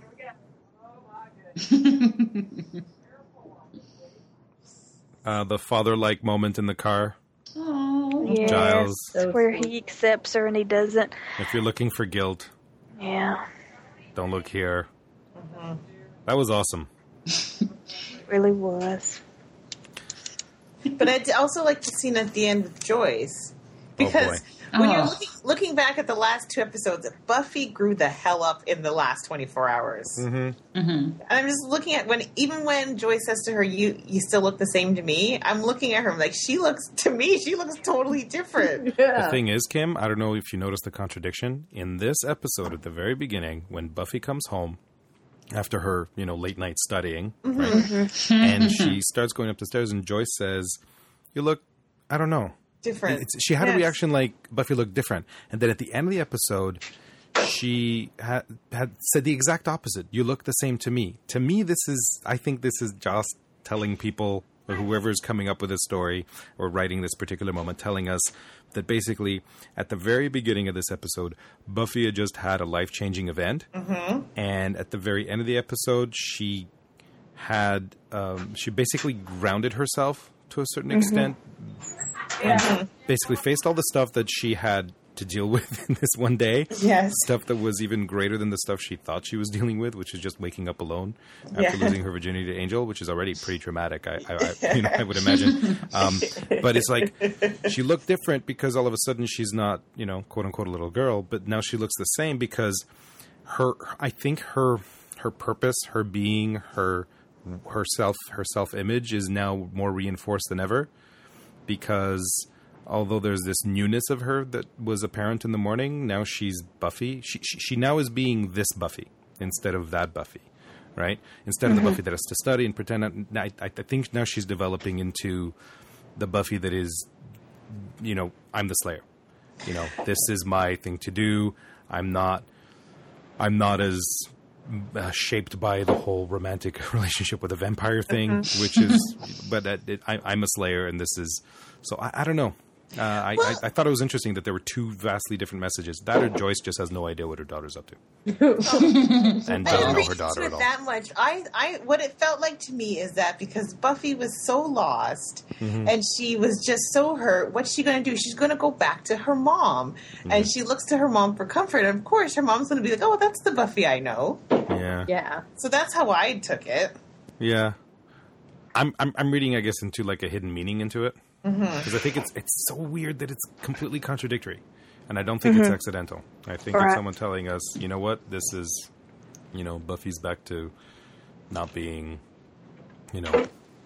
Uh, the father-like moment in the car. Oh. Yes, Giles. So where sweet. he accepts her and he doesn't. If you're looking for guilt, Yeah, don't look here. That was awesome. it really was. But I'd also like the scene at the end with Joyce. Because when you're Oh. looking, looking back at the last two episodes, Buffy grew the hell up in the last twenty-four hours. Mm-hmm. And I'm just looking at when, even when Joyce says to her, you you still look the same to me, I'm looking at her, I'm like, she looks, to me, she looks totally different. The thing is, Kim, I don't know if you noticed the contradiction. In this episode, at the very beginning, when Buffy comes home after her, you know, late night studying, right? And she starts going up the stairs, and Joyce says, you look, I don't know. Different. It's, she had a Yes. reaction like Buffy looked different. And then at the end of the episode, she had, had said the exact opposite. You look the same to me. To me, this is, I think this is Joss telling people, or whoever is coming up with this story or writing this particular moment, telling us that basically at the very beginning of this episode, Buffy had just had a life-changing event. Mm-hmm. And at the very end of the episode, she had, um, she basically grounded herself to a certain mm-hmm. extent. And basically faced all the stuff that she had to deal with in this one day. Yes. Stuff that was even greater than the stuff she thought she was dealing with, which is just waking up alone after Yeah. losing her virginity to Angel, which is already pretty traumatic, I, I, I, you know, I would imagine. Um, but it's like she looked different because all of a sudden she's not, you know, quote unquote a little girl, but now she looks the same because her, I think her, her purpose, her being, her, her self, her self-image is now more reinforced than ever. Because although there's this newness of her that was apparent in the morning, now she's Buffy. She she, she now is being this Buffy instead of that Buffy, right? Instead mm-hmm. of the Buffy that has to study and pretend. I, I think now she's developing into the Buffy that is, you know, I'm the Slayer. You know, this is my thing to do. I'm not. I'm not as Uh, shaped by the whole romantic relationship with a vampire thing, mm-hmm. which is, but uh, it, I, I'm a Slayer, and this is, so I, I don't know. Uh, I, well, I, I thought it was interesting that there were two vastly different messages. That or Joyce just has no idea what her daughter's up to, and I doesn't didn't know read her daughter into at it all. that much. I, I, what it felt like to me is that because Buffy was so lost Mm-hmm. and she was just so hurt, what's she going to do? She's going to go back to her mom, Mm-hmm. and she looks to her mom for comfort. And of course, her mom's going to be like, "Oh, that's the Buffy I know." Yeah, Yeah. So that's how I took it. yeah. I'm, I'm, I'm reading, I guess, into like a hidden meaning into it because Mm-hmm. I think it's, it's so weird that it's completely contradictory, and I don't think it's accidental. I think it's Right. someone telling us, you know what, this is, you know, Buffy's back to not being, you know.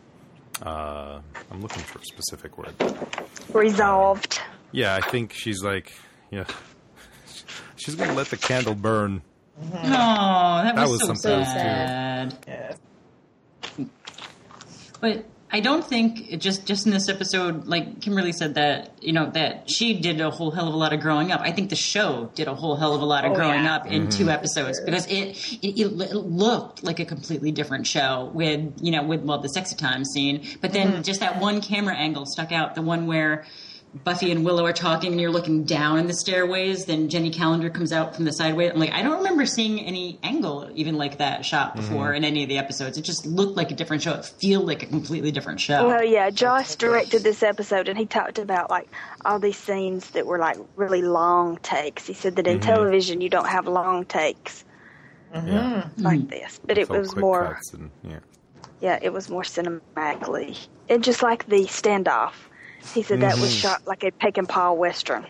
Uh, I'm looking for a specific word. Resolved. Yeah, I think she's like, yeah, she's gonna let the candle burn. No, that, That was, was so something else, too. sad. Yeah. But I don't think it just just in this episode, like Kimberly said, that you know that she did a whole hell of a lot of growing up. I think the show did a whole hell of a lot of Oh, growing yeah. up in two episodes because it, it it looked like a completely different show with you know with well the sexy time scene, but then just that one camera angle stuck out, the one where Buffy and Willow are talking and you're looking down in the stairways, then Jenny Calendar comes out from the sideway. I'm like, I don't remember seeing any angle even like that shot before mm-hmm. in any of the episodes. It just looked like a different show. It felt like a completely different show. Well, yeah, Joss directed this episode and he talked about like all these scenes that were like really long takes. He said that in mm-hmm. television you don't have long takes mm-hmm. like mm-hmm. this, but it so was more. And, yeah. yeah, it was more cinematically, and just like the standoff. He said that mm-hmm. was shot like a Peckinpah Western.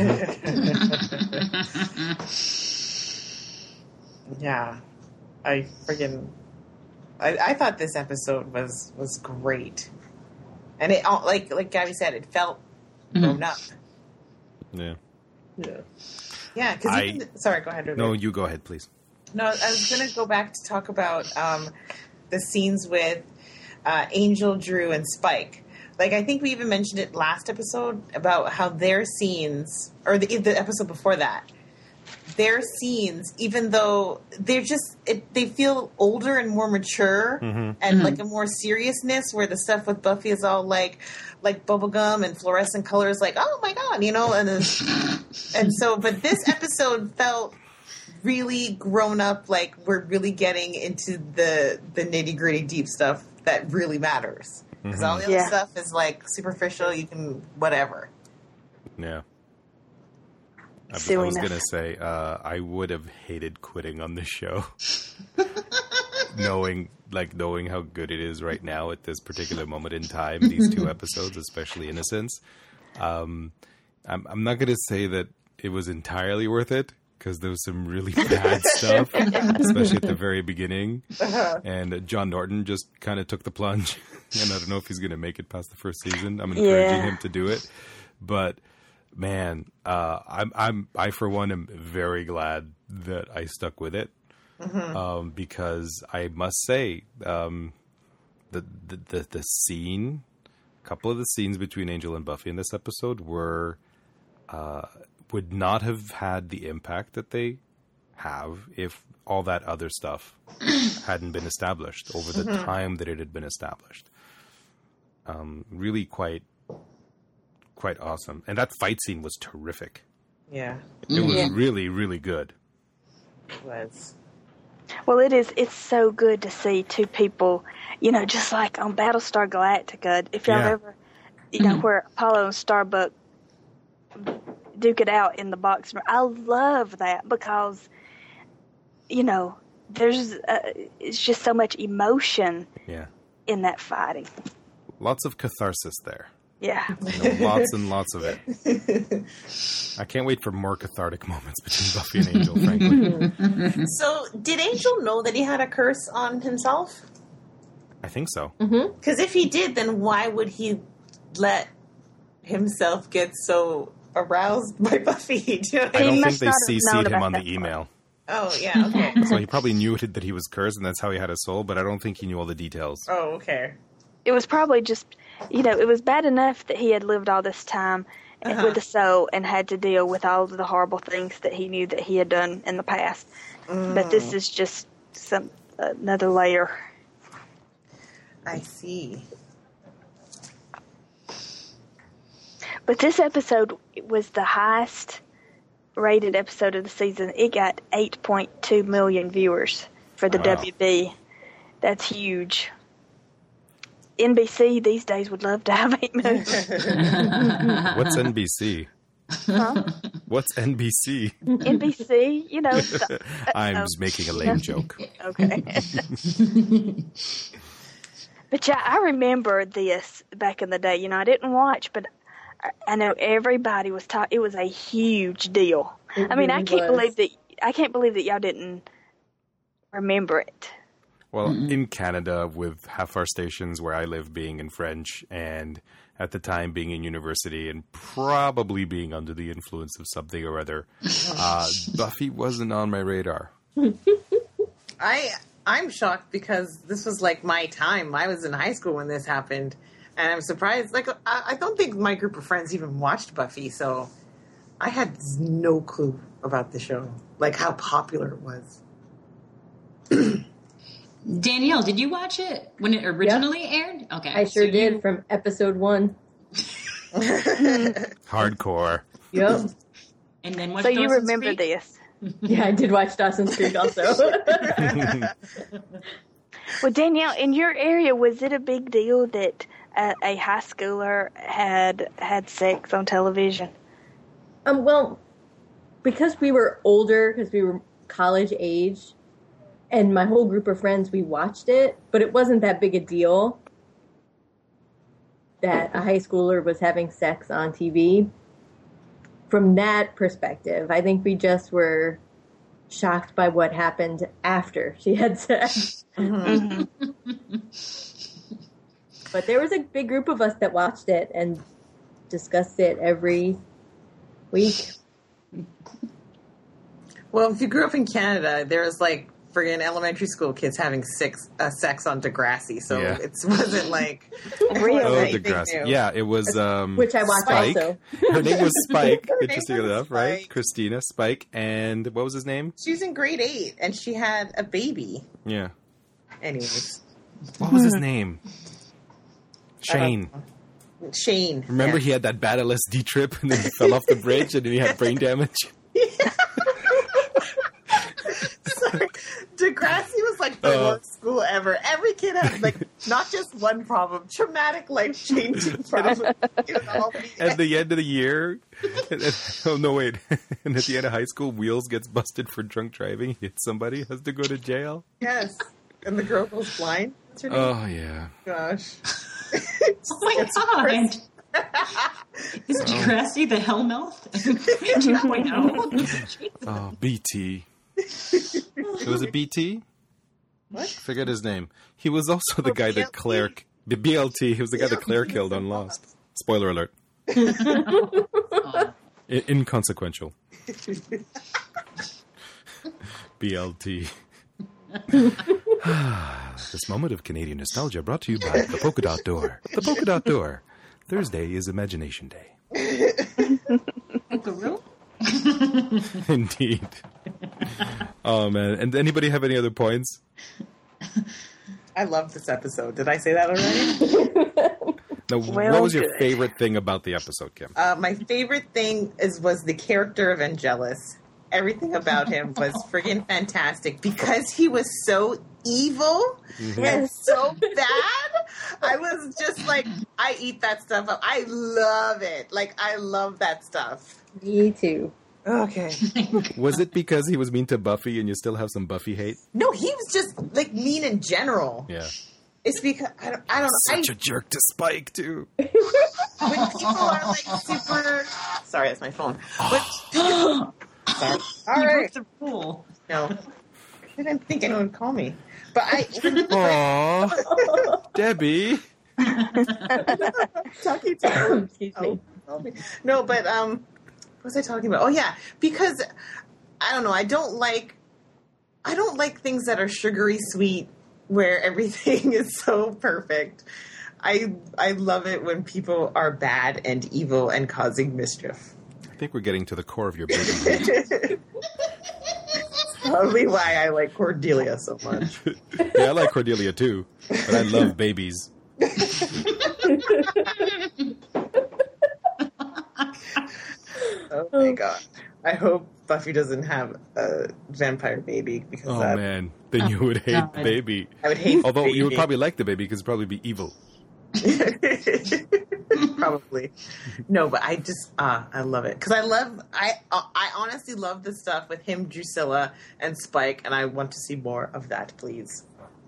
Yeah. I friggin' I, I thought this episode was, was great. And it, like like Gabby said, it felt mm-hmm. grown up. Yeah. Yeah. Yeah, because... Sorry, go ahead. Ruby. No, you go ahead, please. No, I was going to go back to talk about um, the scenes with uh, Angel, Drew, and Spike. Like, I think we even mentioned it last episode about how their scenes, or the, the episode before that, their scenes, even though they're just, it, they feel older and more mature mm-hmm. and mm-hmm. like a more seriousness, where the stuff with Buffy is all like, like bubblegum and fluorescent colors, like, oh my God, you know, and then, and so, but this episode felt really grown up, like we're really getting into the, the nitty gritty deep stuff that really matters. Because all the other yeah. stuff is, like, superficial. You can, whatever. Yeah. I was, I was going to say, uh, I would have hated quitting on this show. knowing, like, knowing how good it is right now at this particular moment in time, these two episodes, especially Innocence. Um, I'm, I'm not going to say that it was entirely worth it, because there was some really bad stuff, especially at the very beginning. Uh-huh. And John Norton just kind of took the plunge. And I don't know if he's going to make it past the first season. I'm encouraging yeah. him to do it. But, man, uh, I'm, I'm, I, for one, am very glad that I stuck with it. Mm-hmm. Um, because I must say, um, the, the, the, the scene, a couple of the scenes between Angel and Buffy in this episode were... Uh, would not have had the impact that they have if all that other stuff hadn't been established over the mm-hmm. time that it had been established. Um, really quite, quite awesome. And that fight scene was terrific. Yeah. It was yeah. really, really good. It was. Well, it is, it's so good to see two people, you know, just like on Battlestar Galactica, if y'all yeah. ever, you know, mm-hmm. where Apollo and Starbuck duke it out in the box. I love that because, you know, there's uh, it's just so much emotion yeah. in that fighting. Lots of catharsis there. Yeah. You know, lots and lots of it. I can't wait for more cathartic moments between Buffy and Angel, frankly. So, did Angel know that he had a curse on himself? I think so. Because mm-hmm. if he did, then why would he let himself get so aroused by Buffy? Do you know what I don't he think they C C'd him on the email. Oh, yeah, okay. So he probably knew it, that he was cursed, and that's how he had a soul, but I don't think he knew all the details. Oh, okay. It was probably just, you know, it was bad enough that he had lived all this time uh-huh. with a soul and had to deal with all of the horrible things that he knew that he had done in the past. Mm. But this is just some another layer. I see. But this episode was the highest rated episode of the season. It got eight point two million viewers for the wow. W B. That's huge. N B C these days would love to have eight million. What's N B C? Huh? What's N B C? N B C, you know. The, uh, I'm oh. just making a lame joke. Okay. But yeah, I remember this back in the day. You know, I didn't watch, but I know everybody was talking. It was a huge deal. It I mean, really I can't was. believe that. I can't believe that y'all didn't remember it. Well, mm-hmm. in Canada, with half our stations where I live being in French, and at the time being in university, and probably being under the influence of something or other, uh, Buffy wasn't on my radar. I I'm shocked because this was like my time. I was in high school when this happened. And I'm surprised, like, I, I don't think my group of friends even watched Buffy, so I had no clue about the show, like how popular it was. Danielle, did you watch it when it originally yep. aired? Okay. I sure so did, you... from episode one. Hardcore. Yep. And then watch So you Dawson's remember Creek. this. Yeah, I did watch Dawson's Creek also. Well, Danielle, in your area, was it a big deal that uh, a high schooler had had sex on television? um, well, because we were older, because we were college age, and my whole group of friends, we watched it, but it wasn't that big a deal that a high schooler was having sex on T V. From that perspective, I think we just were shocked by what happened after she had sex. Mm-hmm. But there was a big group of us that watched it and discussed it every week. Well, if you grew up in Canada, there was like friggin' elementary school kids having sex, uh, sex on Degrassi, so Yeah. it wasn't like Really? Oh, anything Degrassi. new. Yeah, it was. Um, Which I watched Spike. also. Her name was Spike. Her name Interesting was enough, right? Spike. Christina Spike, and what was his name? She was in grade eight, and she had a baby. Yeah. Anyways, What was his name? Shane. Shane. Remember, yeah. he had that bad L S D trip, and then he fell off the bridge, and then he had brain damage. Sorry. Degrassi was like the Uh. worst school ever. Every kid had like not just one problem, traumatic, life changing problem. At the end of the year, and then- oh no, wait! And at the end of high school, Wheels gets busted for drunk driving. He hits somebody, has to go to jail. Yes, and the girl goes blind. What's her name? Oh yeah. Gosh. Oh my god! Is Degrassi the Hellmouth? two point oh? Oh, B T. It was a B T. What? Forget his name. He was also the Oh, guy B L that T. Claire. The B L T. He was the guy that Claire killed on Lost. Spoiler alert. Oh. I- inconsequential. B L T. This moment of Canadian nostalgia brought to you by the Polka Dot Door. The Polka Dot Door. Thursday is Imagination Day. Buckaroo? Indeed. Oh man! And anybody have any other points? I love this episode. Did I say that already? No. Well, what was your good. favorite thing about the episode, Kim? Uh, my favorite thing is was the character of Angelus. Everything about him was friggin' fantastic because he was so evil and so bad. I was just like, I eat that stuff up. I love it. Like, I love that stuff. Me too. Okay. Was it because he was mean to Buffy and you still have some Buffy hate? No, he was just like mean in general. Yeah. It's because I don't. I don't know. I, Such a jerk to Spike too. when people are like super. Sorry, that's my phone. When, sorry. All You right. broke the rule. No, I didn't think anyone would call me. But I. Aww, Debbie. Talking to her. Excuse Oh, me. help me. No, but um, what was I talking about? Oh yeah, because I don't know. I don't like. I don't like things that are sugary sweet, where everything is so perfect. I I love it when people are bad and evil and causing mischief. I think we're getting to the core of your baby hate. Probably why I like Cordelia so much. Yeah, I like Cordelia too, but I love babies. Oh my god! I hope Buffy doesn't have a vampire baby because Oh that, man, then you would hate God. the baby. I would hate. Although the you would baby. probably like the baby because it'd probably be evil. Probably. No, but I just, uh, I love it. Because I love, I uh, I honestly love the stuff with him, Drusilla, and Spike, and I want to see more of that, please.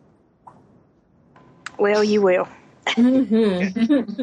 Well, you will. Mm-hmm.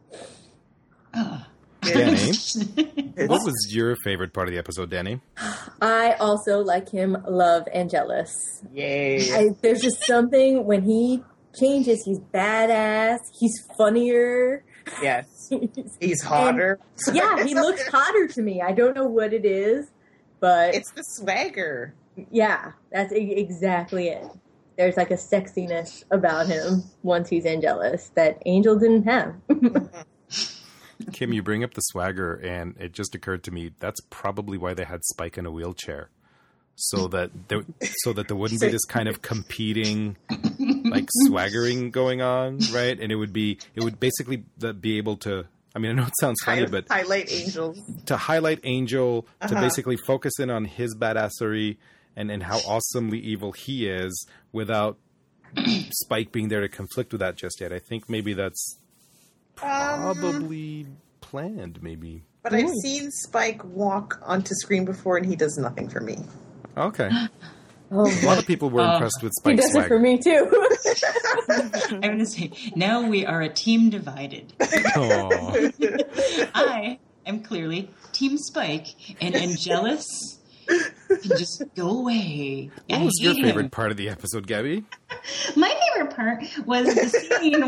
Danny, what was your favorite part of the episode, Danny? I also, like him, love Angelus. Yay. I, there's just something when he changes, he's badass, he's funnier. Yes. He's- He's hotter. yeah, he looks hotter to me. I don't know what it is, but It's the swagger. yeah, that's e- exactly it. There's like a sexiness about him once he's Angelus that Angel didn't have. Kim, you bring up the swagger, and it just occurred to me that's probably why they had Spike in a wheelchair, so that there, so that there wouldn't be this kind of competing, like swaggering going on, right? And it would be it would basically the- be able to I mean, I know it sounds funny, Hi- but highlight Angel. to highlight Angel, to Uh-huh. basically focus in on his badassery and, and how awesomely evil he is without Spike being there to conflict with that just yet. I think maybe that's probably planned, maybe. But I've seen Spike walk onto screen before, and he does nothing for me. Okay. Oh, A lot of people were Uh, impressed with he Spike's does it swag. for me too. I'm going to say, now we are a team divided. Aw. I am clearly Team Spike, and Angelus can just go away. What I was your hate him. favorite part of the episode, Gabby? My favorite part was the scene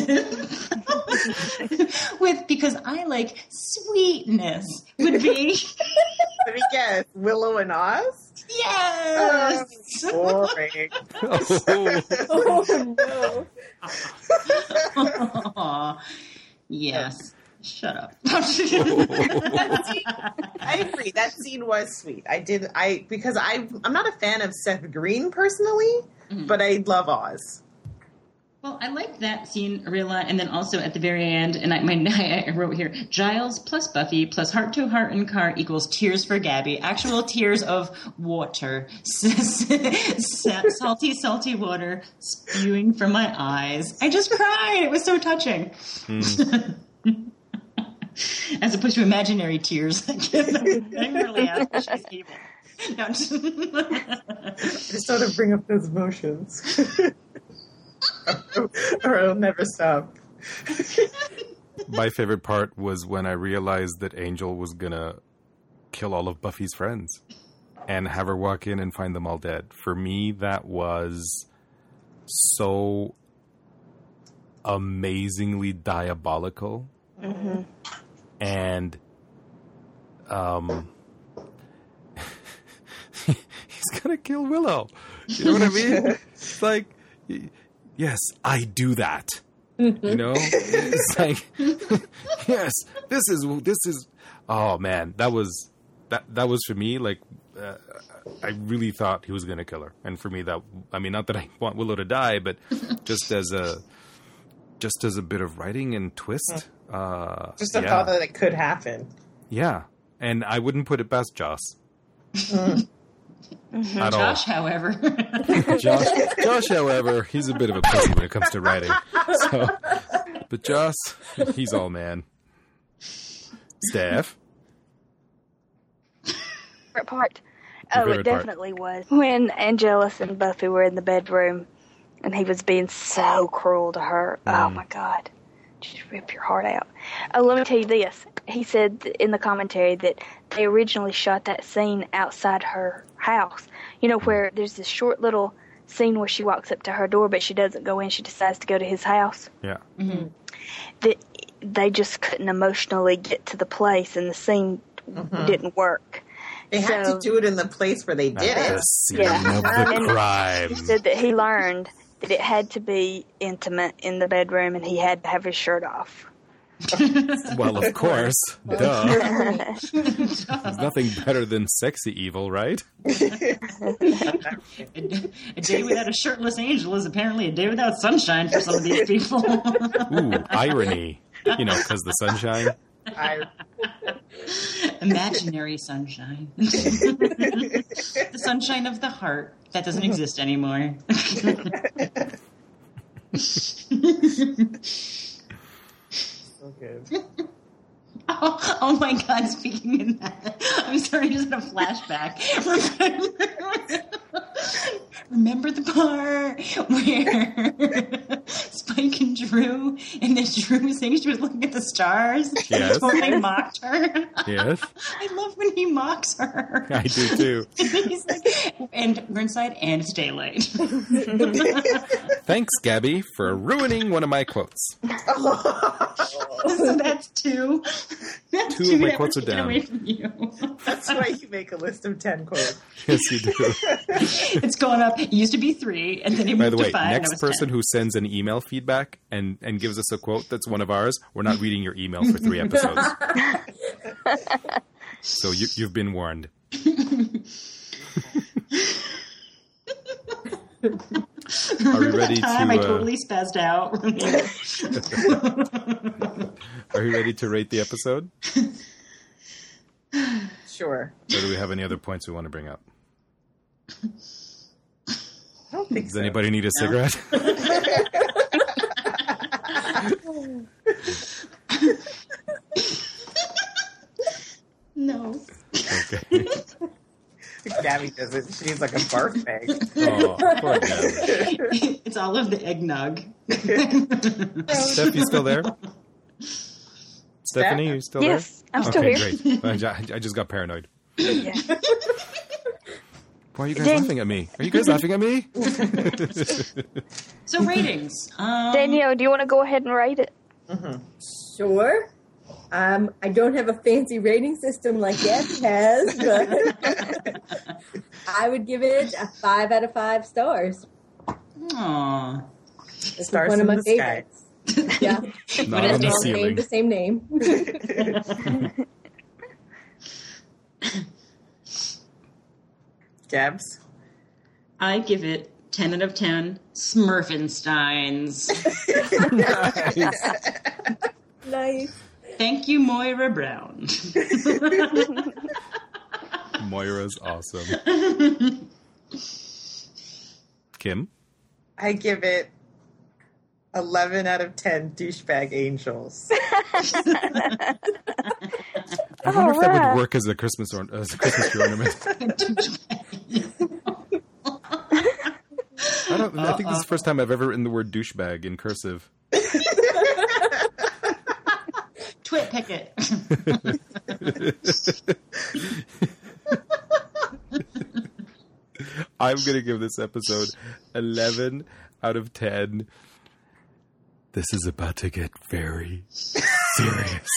with, with because I like sweetness would be Let me guess. Willow and Oz? yes. Boring. Oh, Oh no! Aw, yes. Shut up. I agree. That scene was sweet. I did. I because I I'm not a fan of Seth Green personally, Mhm. but I love Oz. Well, I liked that scene a real lot, and then also at the very end, and I, my, I wrote here, Giles plus Buffy plus heart to heart in car equals tears for Gabby. Actual tears of water. Salty, salty water spewing from my eyes. I just cried. It was so touching. As opposed to imaginary tears. I'm really happy she's evil. No, I'm just- I just sort of bring up those emotions, or it'll never stop. my favorite part was when I realized that Angel was gonna kill all of Buffy's friends and have her walk in and find them all dead. For me, that was so amazingly diabolical. Mm-hmm. And um, he's gonna kill Willow. You know what I mean? It's like, y- yes, I do that. You know, it's like, yes, this is this is. Oh man, that was that that was for me. Like, uh, I really thought he was gonna kill her, and for me, that I mean, not that I want Willow to die, but just as a just as a bit of writing and twist. Uh, Just the yeah. thought that it could happen. Yeah, and I wouldn't put it past Joss Mm. at Josh, however. all. Josh, Josh, however, he's a bit of a pussy when it comes to writing. So, but Joss, he's all man. Steph, Favorite part? Your Oh, favorite it part. definitely was when Angelus and Buffy were in the bedroom, and he was being so cruel to her. Oh Mm. my God, just rip your heart out. Oh, let me tell you this. He said in the commentary that they originally shot that scene outside her house. You know, where there's this short little scene where she walks up to her door, but she doesn't go in. She decides to go to his house. yeah, Mhm. That they just couldn't emotionally get to the place, and the scene Mhm. didn't work. They had So- to do it in the place where they did at the it. scene Yeah. of the And crime. He said that he learned that it had to be intimate in the bedroom, and he had to have his shirt off. Well, of course, duh. There's nothing better than sexy evil, right? A, a day without a shirtless angel is apparently a day without sunshine for some of these people. Ooh, irony. You know, because the sunshine. I, Imaginary sunshine. The sunshine of the heart. That doesn't exist anymore. so good. Oh, oh my God, speaking of that, I'm sorry, I just had a flashback. Remember, remember the part where Spike and Drew, and then Drew was saying she was looking at the stars? Yes. And totally mocked her. Yes, I love when he mocks her. I do too. He's like, and we're inside, and it's daylight. Thanks, Gabby, for ruining one of my quotes. So that's two. That's Two of my that quotes were are taken down. away from you. That's why you make a list of ten quotes. Yes, you do. It's going up. It used to be three, and then it By moved the way, to five. and it next was person ten. who sends an email feedback and, and gives us a quote that's one of ours, we're not reading your email for three episodes. So you, you've been warned. Are we ready to? Time I Uh, totally spazzed out. are we ready to rate the episode? Sure. Or do we have any other points we want to bring up? I don't think Does so. anybody need a cigarette? No. Okay. Gabby doesn't. She needs like a barf bag. Oh, poor Gabby. It's all of the eggnog. Steph, you still there? Stephanie, you still Yes, I'm there? still okay, here. great. I ju- I just got paranoid. Yeah. Why are you guys Dan- laughing at me? Are you guys laughing at me? So ratings. Um, Danielle, do you want to go ahead and rate it? Sure. Um, I don't have a fancy rating system like Gabby has, but I would give it a five out of five stars. Aw. This is Stars one of in my the sky. favorites. Yeah. Not What on the is All ceiling. named the same name. Gabs. I give it ten out of ten Smurfensteins. Nice. Thank you, Moira Brown. Moira's awesome. Kim? I give it eleven out of ten douchebag angels. I wonder if that Alright. would work as a Christmas or- as a Christmas tree ornament. I don't. I think this is the first time I've ever written the word douchebag in cursive. Twit picket. I'm gonna give this episode eleven out of ten. This is about to get very serious.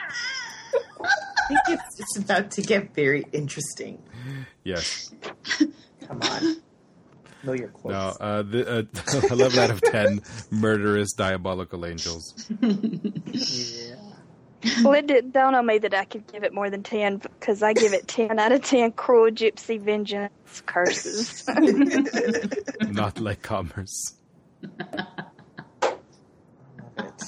I think it's, it's about to get very interesting. Yes. Come on. Know your quotes. No. Uh, the, uh, eleven out of ten. Murderous, diabolical angels. Yeah. Well, it didn't dawn on me that I could give it more than ten because I give it ten out of ten cruel gypsy vengeance curses. Not like commerce. Love it.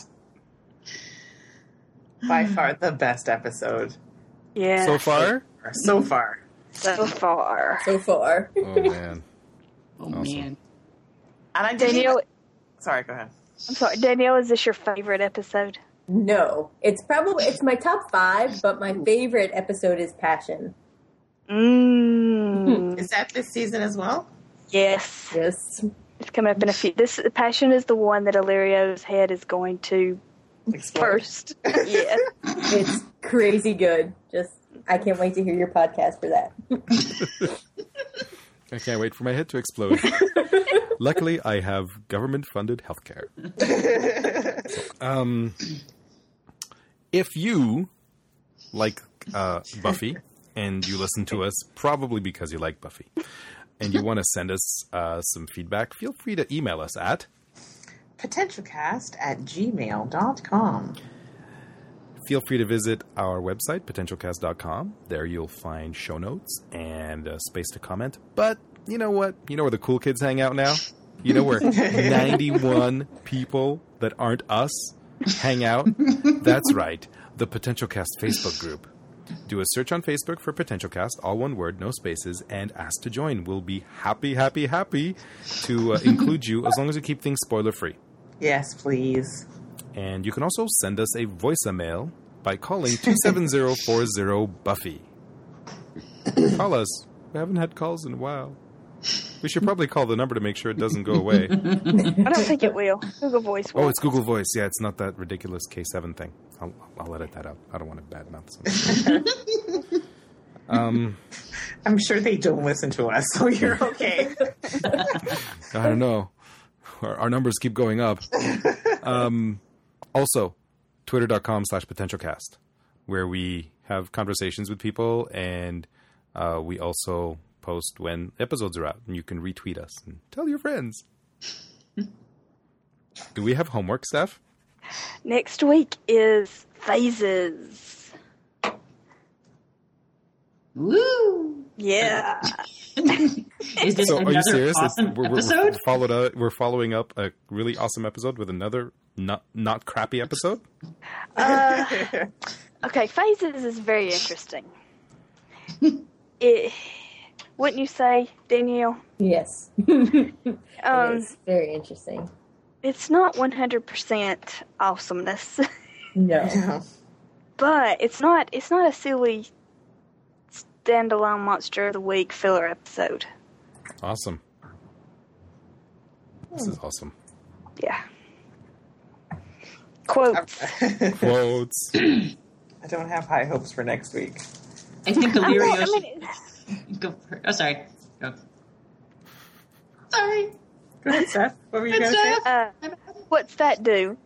By far the best episode Yeah. So far? so far. So far. So far. Oh man. Oh, Awesome. man. And I did. Danielle, Sorry, go ahead. I'm sorry. Danielle, is this your favorite episode? No. It's probably it's my top five, but my favorite episode is Passion. Mmm. Is that this season as well? Yes. Yes. It's coming up in a few. This Passion is the one that Illyrio's head is going to Explode. first. Yeah. It's crazy good. Just I can't wait to hear your podcast for that. I can't wait for my head to explode. Luckily, I have government-funded healthcare. Um, if you like uh, Buffy and you listen to us, probably because you like Buffy, and you want to send us uh, some feedback, feel free to email us at Potentialcast at gmail dot com. Feel free to visit our website, potentialcast dot com. There you'll find show notes and a space to comment. But you know what? You know where the cool kids hang out now? You know where ninety-one people that aren't us hang out? That's right, the Potentialcast Facebook group. Do a search on Facebook for Potentialcast, all one word, no spaces, and ask to join. We'll be happy, happy, happy to uh, include you as long as you keep things spoiler-free. Yes, please. And you can also send us a voicemail by calling two seven zero four zero Buffy. Call us. We haven't had calls in a while. We should probably call the number to make sure it doesn't go away. I don't think it will. Google Voice will. Oh, it's Google Voice. Yeah, it's not that ridiculous K seven thing. I'll, I'll edit that out. I don't want to badmouth something. um, I'm sure they don't listen to us, so you're okay. I don't know. Our, our numbers keep going up. Um, also, twitter.com slash potentialcast, where we have conversations with people, and uh, we also post when episodes are out, and you can retweet us and tell your friends. Do we have homework, Steph? Next week is Phases. Woo! Yeah. Is this So, are another you serious? It's- awesome we're, we're, episode? we're followed up, we're following up a really awesome episode with another not not crappy episode. Uh, okay, Phases is very interesting. It, wouldn't you say, Danielle? Yes. Um, It's very interesting. it's not one hundred percent awesomeness, No. but it's not. It's not a silly standalone monster of the week filler episode. Awesome. This is awesome. Yeah. Quotes. Quotes. I don't have high hopes for next week. I think I mean, Illyrio I should mean, go for, oh, sorry. Go. Sorry. Go ahead, Steph. What were you Good going to say? stuff. uh, what's that do?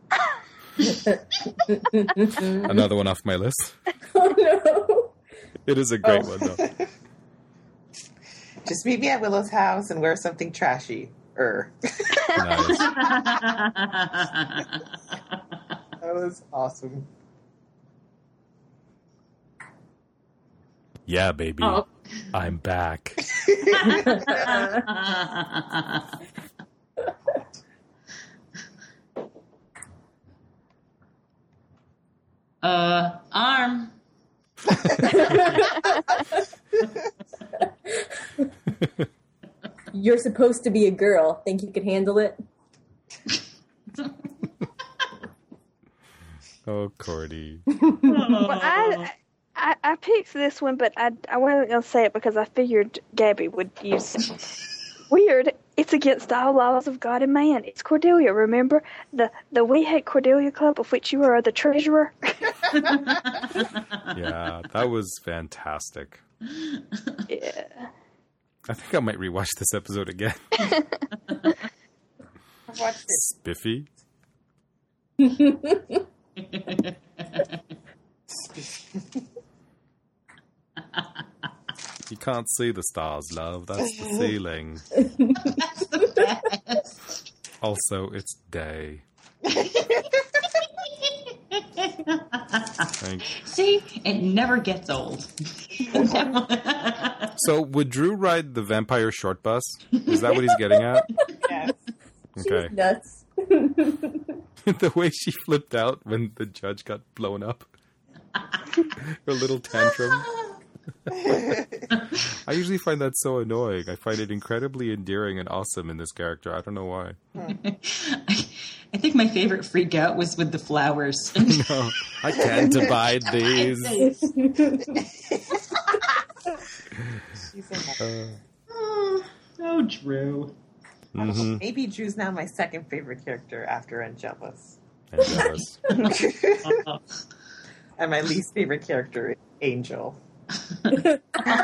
Another one off my list. Oh no. It is a great Oh. one, though. Just meet me at Willow's house and wear something trashy. Er. Nice. That was awesome. Yeah, baby. Oh. I'm back. uh, arm. You're supposed to be a girl. Think you can handle it? Oh, Cordy. Well, I, I I picked this one, but I I wasn't gonna say it because I figured Gabby would use it. Weird. It's against all laws of God and man. It's Cordelia. Remember the the We Hate Cordelia Club, of which you are the treasurer. Yeah, that was fantastic. Yeah. I think I might rewatch this episode again. I watched it. Spiffy. You can't see the stars, love. That's the ceiling. That's the best. Also, it's day. Like, See, it never gets old. so, would Drew ride the vampire short bus? Is that what he's getting at? Yes. Okay. She's nuts. The way she flipped out when the judge got blown up. Her little tantrum. I usually find that so annoying. I find it incredibly endearing and awesome in this character. I don't know why. I think my favorite freak out was with the flowers. No, I can't abide these. She's in my- oh, oh, Drew. Mm-hmm. Maybe Drew's now my second favorite character after Angelus. I'm jealous. Oh. And my least favorite character, Angel. Isn't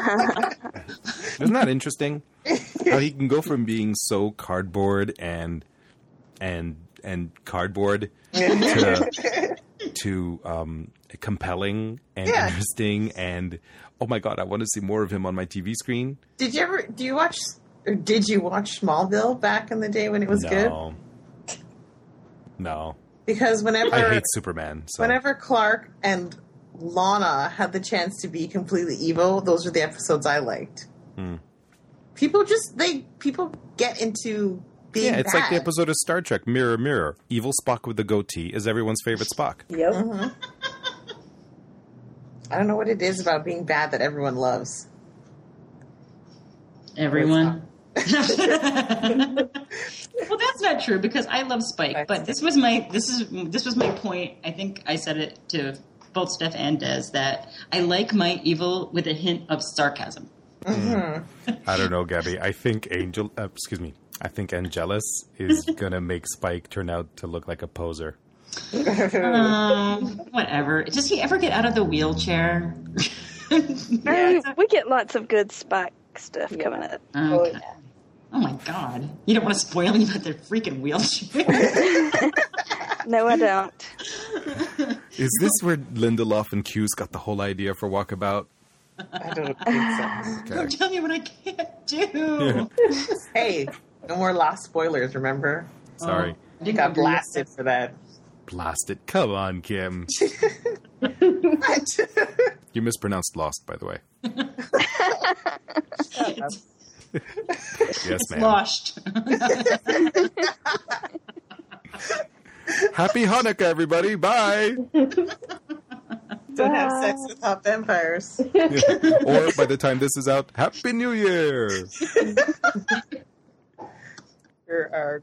that interesting? How he can go from being so cardboard and and and cardboard to to um, compelling and Yeah. interesting and oh my god, I want to see more of him on my T V screen. Did you ever, do you watch, or did you watch Smallville back in the day when it was good? No, no, Because whenever, I hate Superman. So. whenever Clark and Lana had the chance to be completely evil, those were the episodes I liked. Hmm. People just, they, people get into being Yeah, it's bad. like the episode of Star Trek, Mirror, Mirror. Evil Spock with the goatee is everyone's favorite Spock. Yep. Mhm. I don't know what it is about being bad that everyone loves. Everyone. Well, that's not true because I love Spike. But this was my this is this was my point. I think I said it to both Steph and Des that I like my evil with a hint of sarcasm. Mm-hmm. I don't know, Gabby. I think Angel, uh, excuse me, I think Angelus is gonna make Spike turn out to look like a poser. Um, whatever. Does he ever get out of the wheelchair? Um, we get lots of good Spike stuff coming up. Oh, Okay. yeah. Oh my god! You don't want to spoil me about their freaking wheelchair. No, I don't. Is this where Lindelof and Hughes got the whole idea for Walkabout? I don't think so. Don't tell me what I can't do. Hey, no more lost spoilers, remember? Sorry. I didn't Got agree. blasted for that. Blast it. Come on, Kim. You mispronounced lost, by the way. Yes, ma'am. Sloshed. Happy Hanukkah, everybody. Bye. Don't have sex with hot vampires. Or by the time this is out, Happy New Year. There are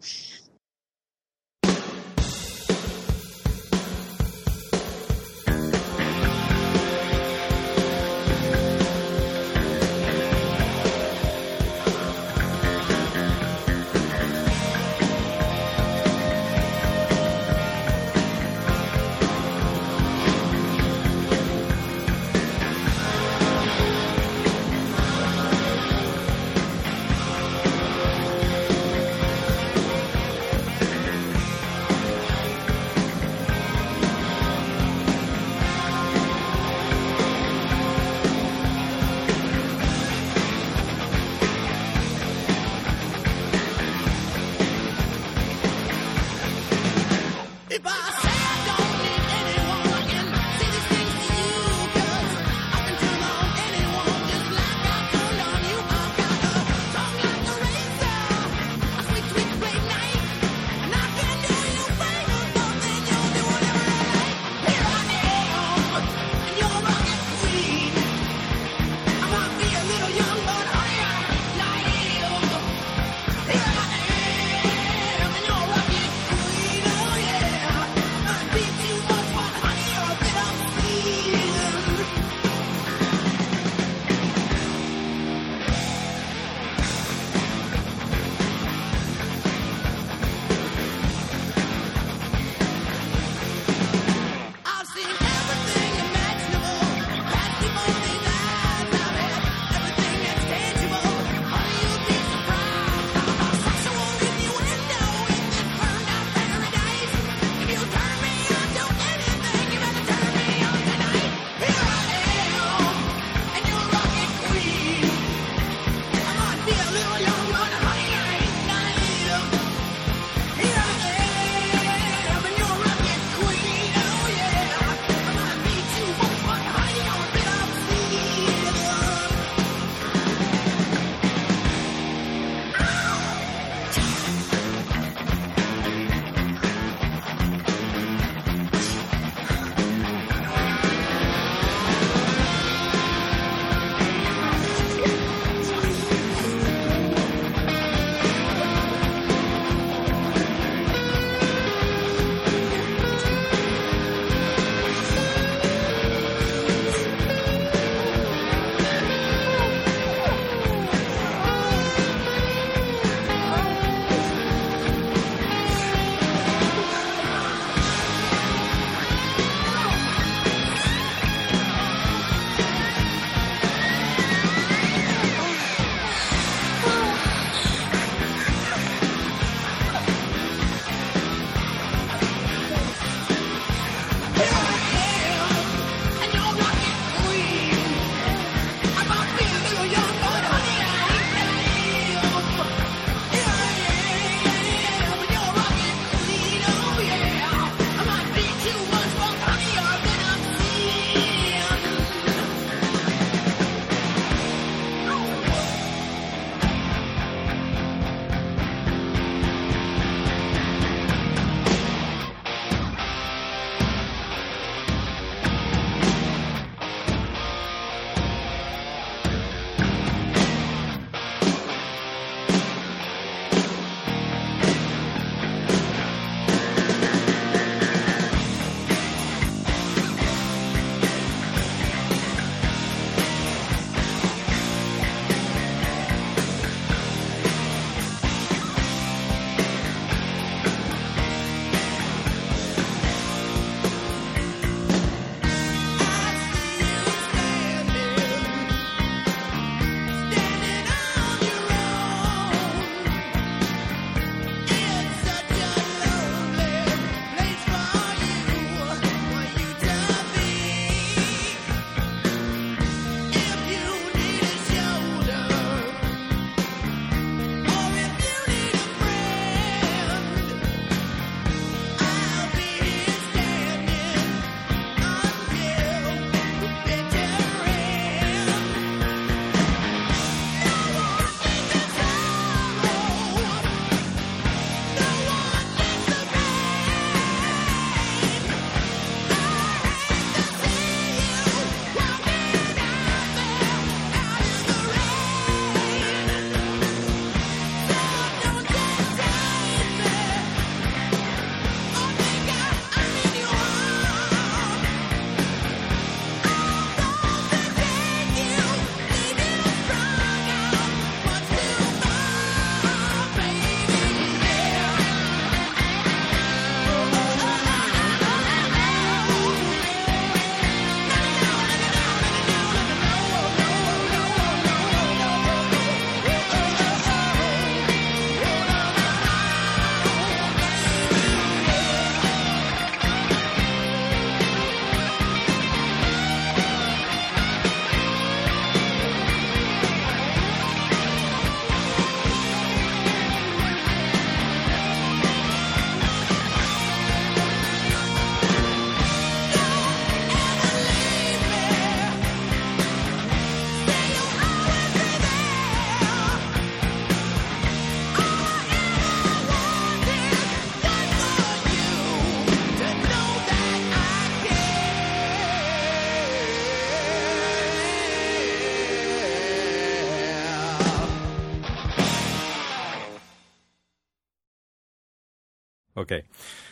Okay.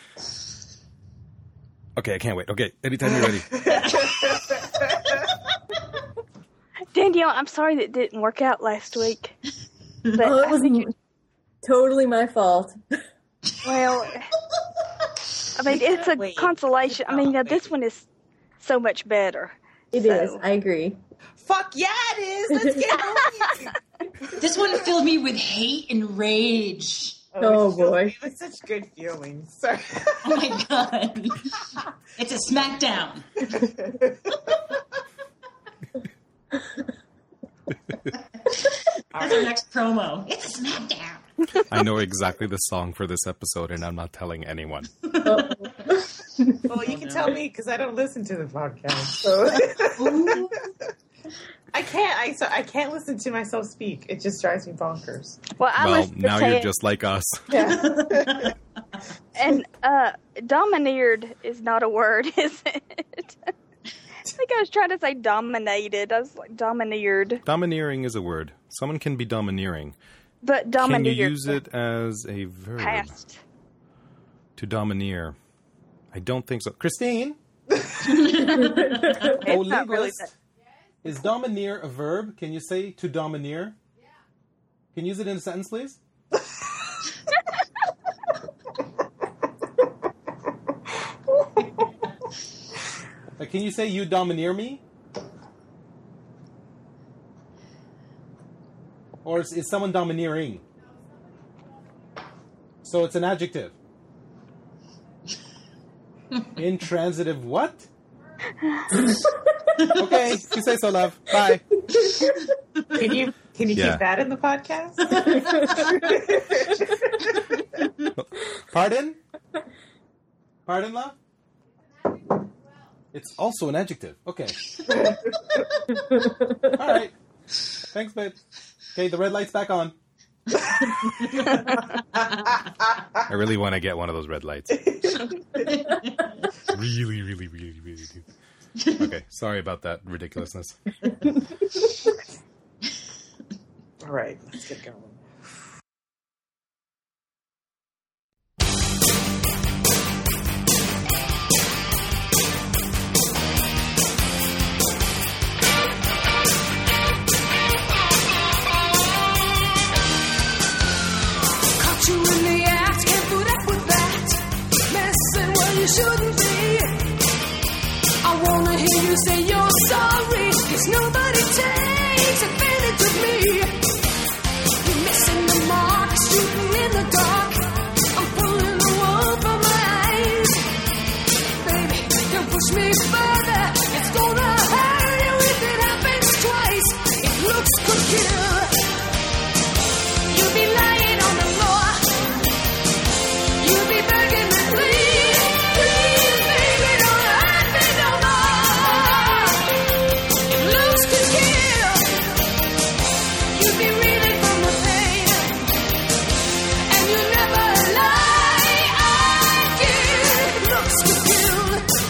Okay, I can't wait. Okay, anytime you're ready. Danielle, I'm sorry that didn't work out last week. But Oh, it I was think it- totally my fault. well, I mean, it's a Wait. consolation. I mean, now this one is so much better. It So- is. I agree. Fuck yeah, it is. Let's get going. This one filled me with hate and rage. Oh, it filled boy. me with such good feelings. Sorry. Oh my god. It's a smackdown. That's our next promo. It's a smackdown. I know exactly the song for this episode, and I'm not telling anyone. Well, you can tell me because I don't listen to the podcast. So. I can't. I so I can't listen to myself speak. It just drives me bonkers. Well, I Well, listened to now you're Ted, just like us. Yeah. and uh, domineered is not a word, is it? I think I was trying to say dominated. I was like domineered, Domineering is a word. Someone can be domineering. but Can domineered. you use it as a verb? Past. To domineer. I don't think so. Christine? It's Oh, not really linguist. Is domineer a verb? Can you say to domineer? Yeah. Can you use it in a sentence, please? Uh, can you say you domineer me? Or is, is someone domineering? So it's an adjective. Intransitive what? Okay, you say so, love. Bye. Can you can you Yeah. keep that in the podcast? Pardon? Pardon, love? It's also an adjective. Okay. All right. Thanks, babe. Okay, the red light's back on. I really want to get one of those red lights. Really, really, really, really do. Okay, sorry about that ridiculousness. All right, let's get going. Caught you in the act, can't put up with that. Messing where you shouldn't be. I wanna hear you say you're sorry, 'cause nobody takes advantage of me. You're missing the mark, shooting in the dark. I'm pulling the wool from my eyes. Baby, don't push me further. It's gonna hurt you if it happens twice. If looks could kill, you'll be lying on the floor. You'll be begging me, please, please, baby, don't hurt me no more. If looks could kill, you'll be reeling from the pain, and you never lie again. If looks could kill.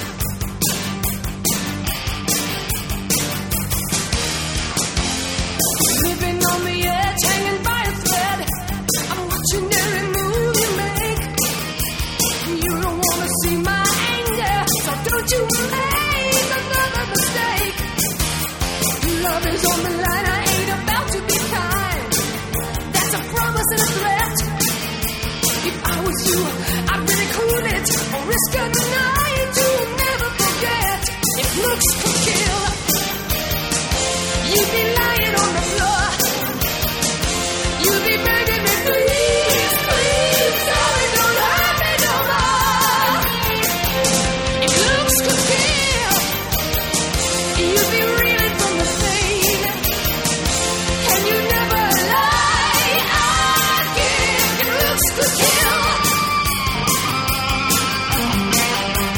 Living on the edge, hanging by a thread. I'm watching every move you make. You don't wanna see my anger, so don't you make another mistake. Love is on the line, I ain't about to be kind. That's a promise and a threat. If I was you, I'd really cool it or risk a night to never forget. If looks could kill, you'd be lying on the floor. You'd be begging me, please, please, sorry, don't hurt me no more. If looks could kill, you'd be reeling from the pain, and you never lie again. If looks could kill.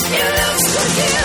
You look so cute.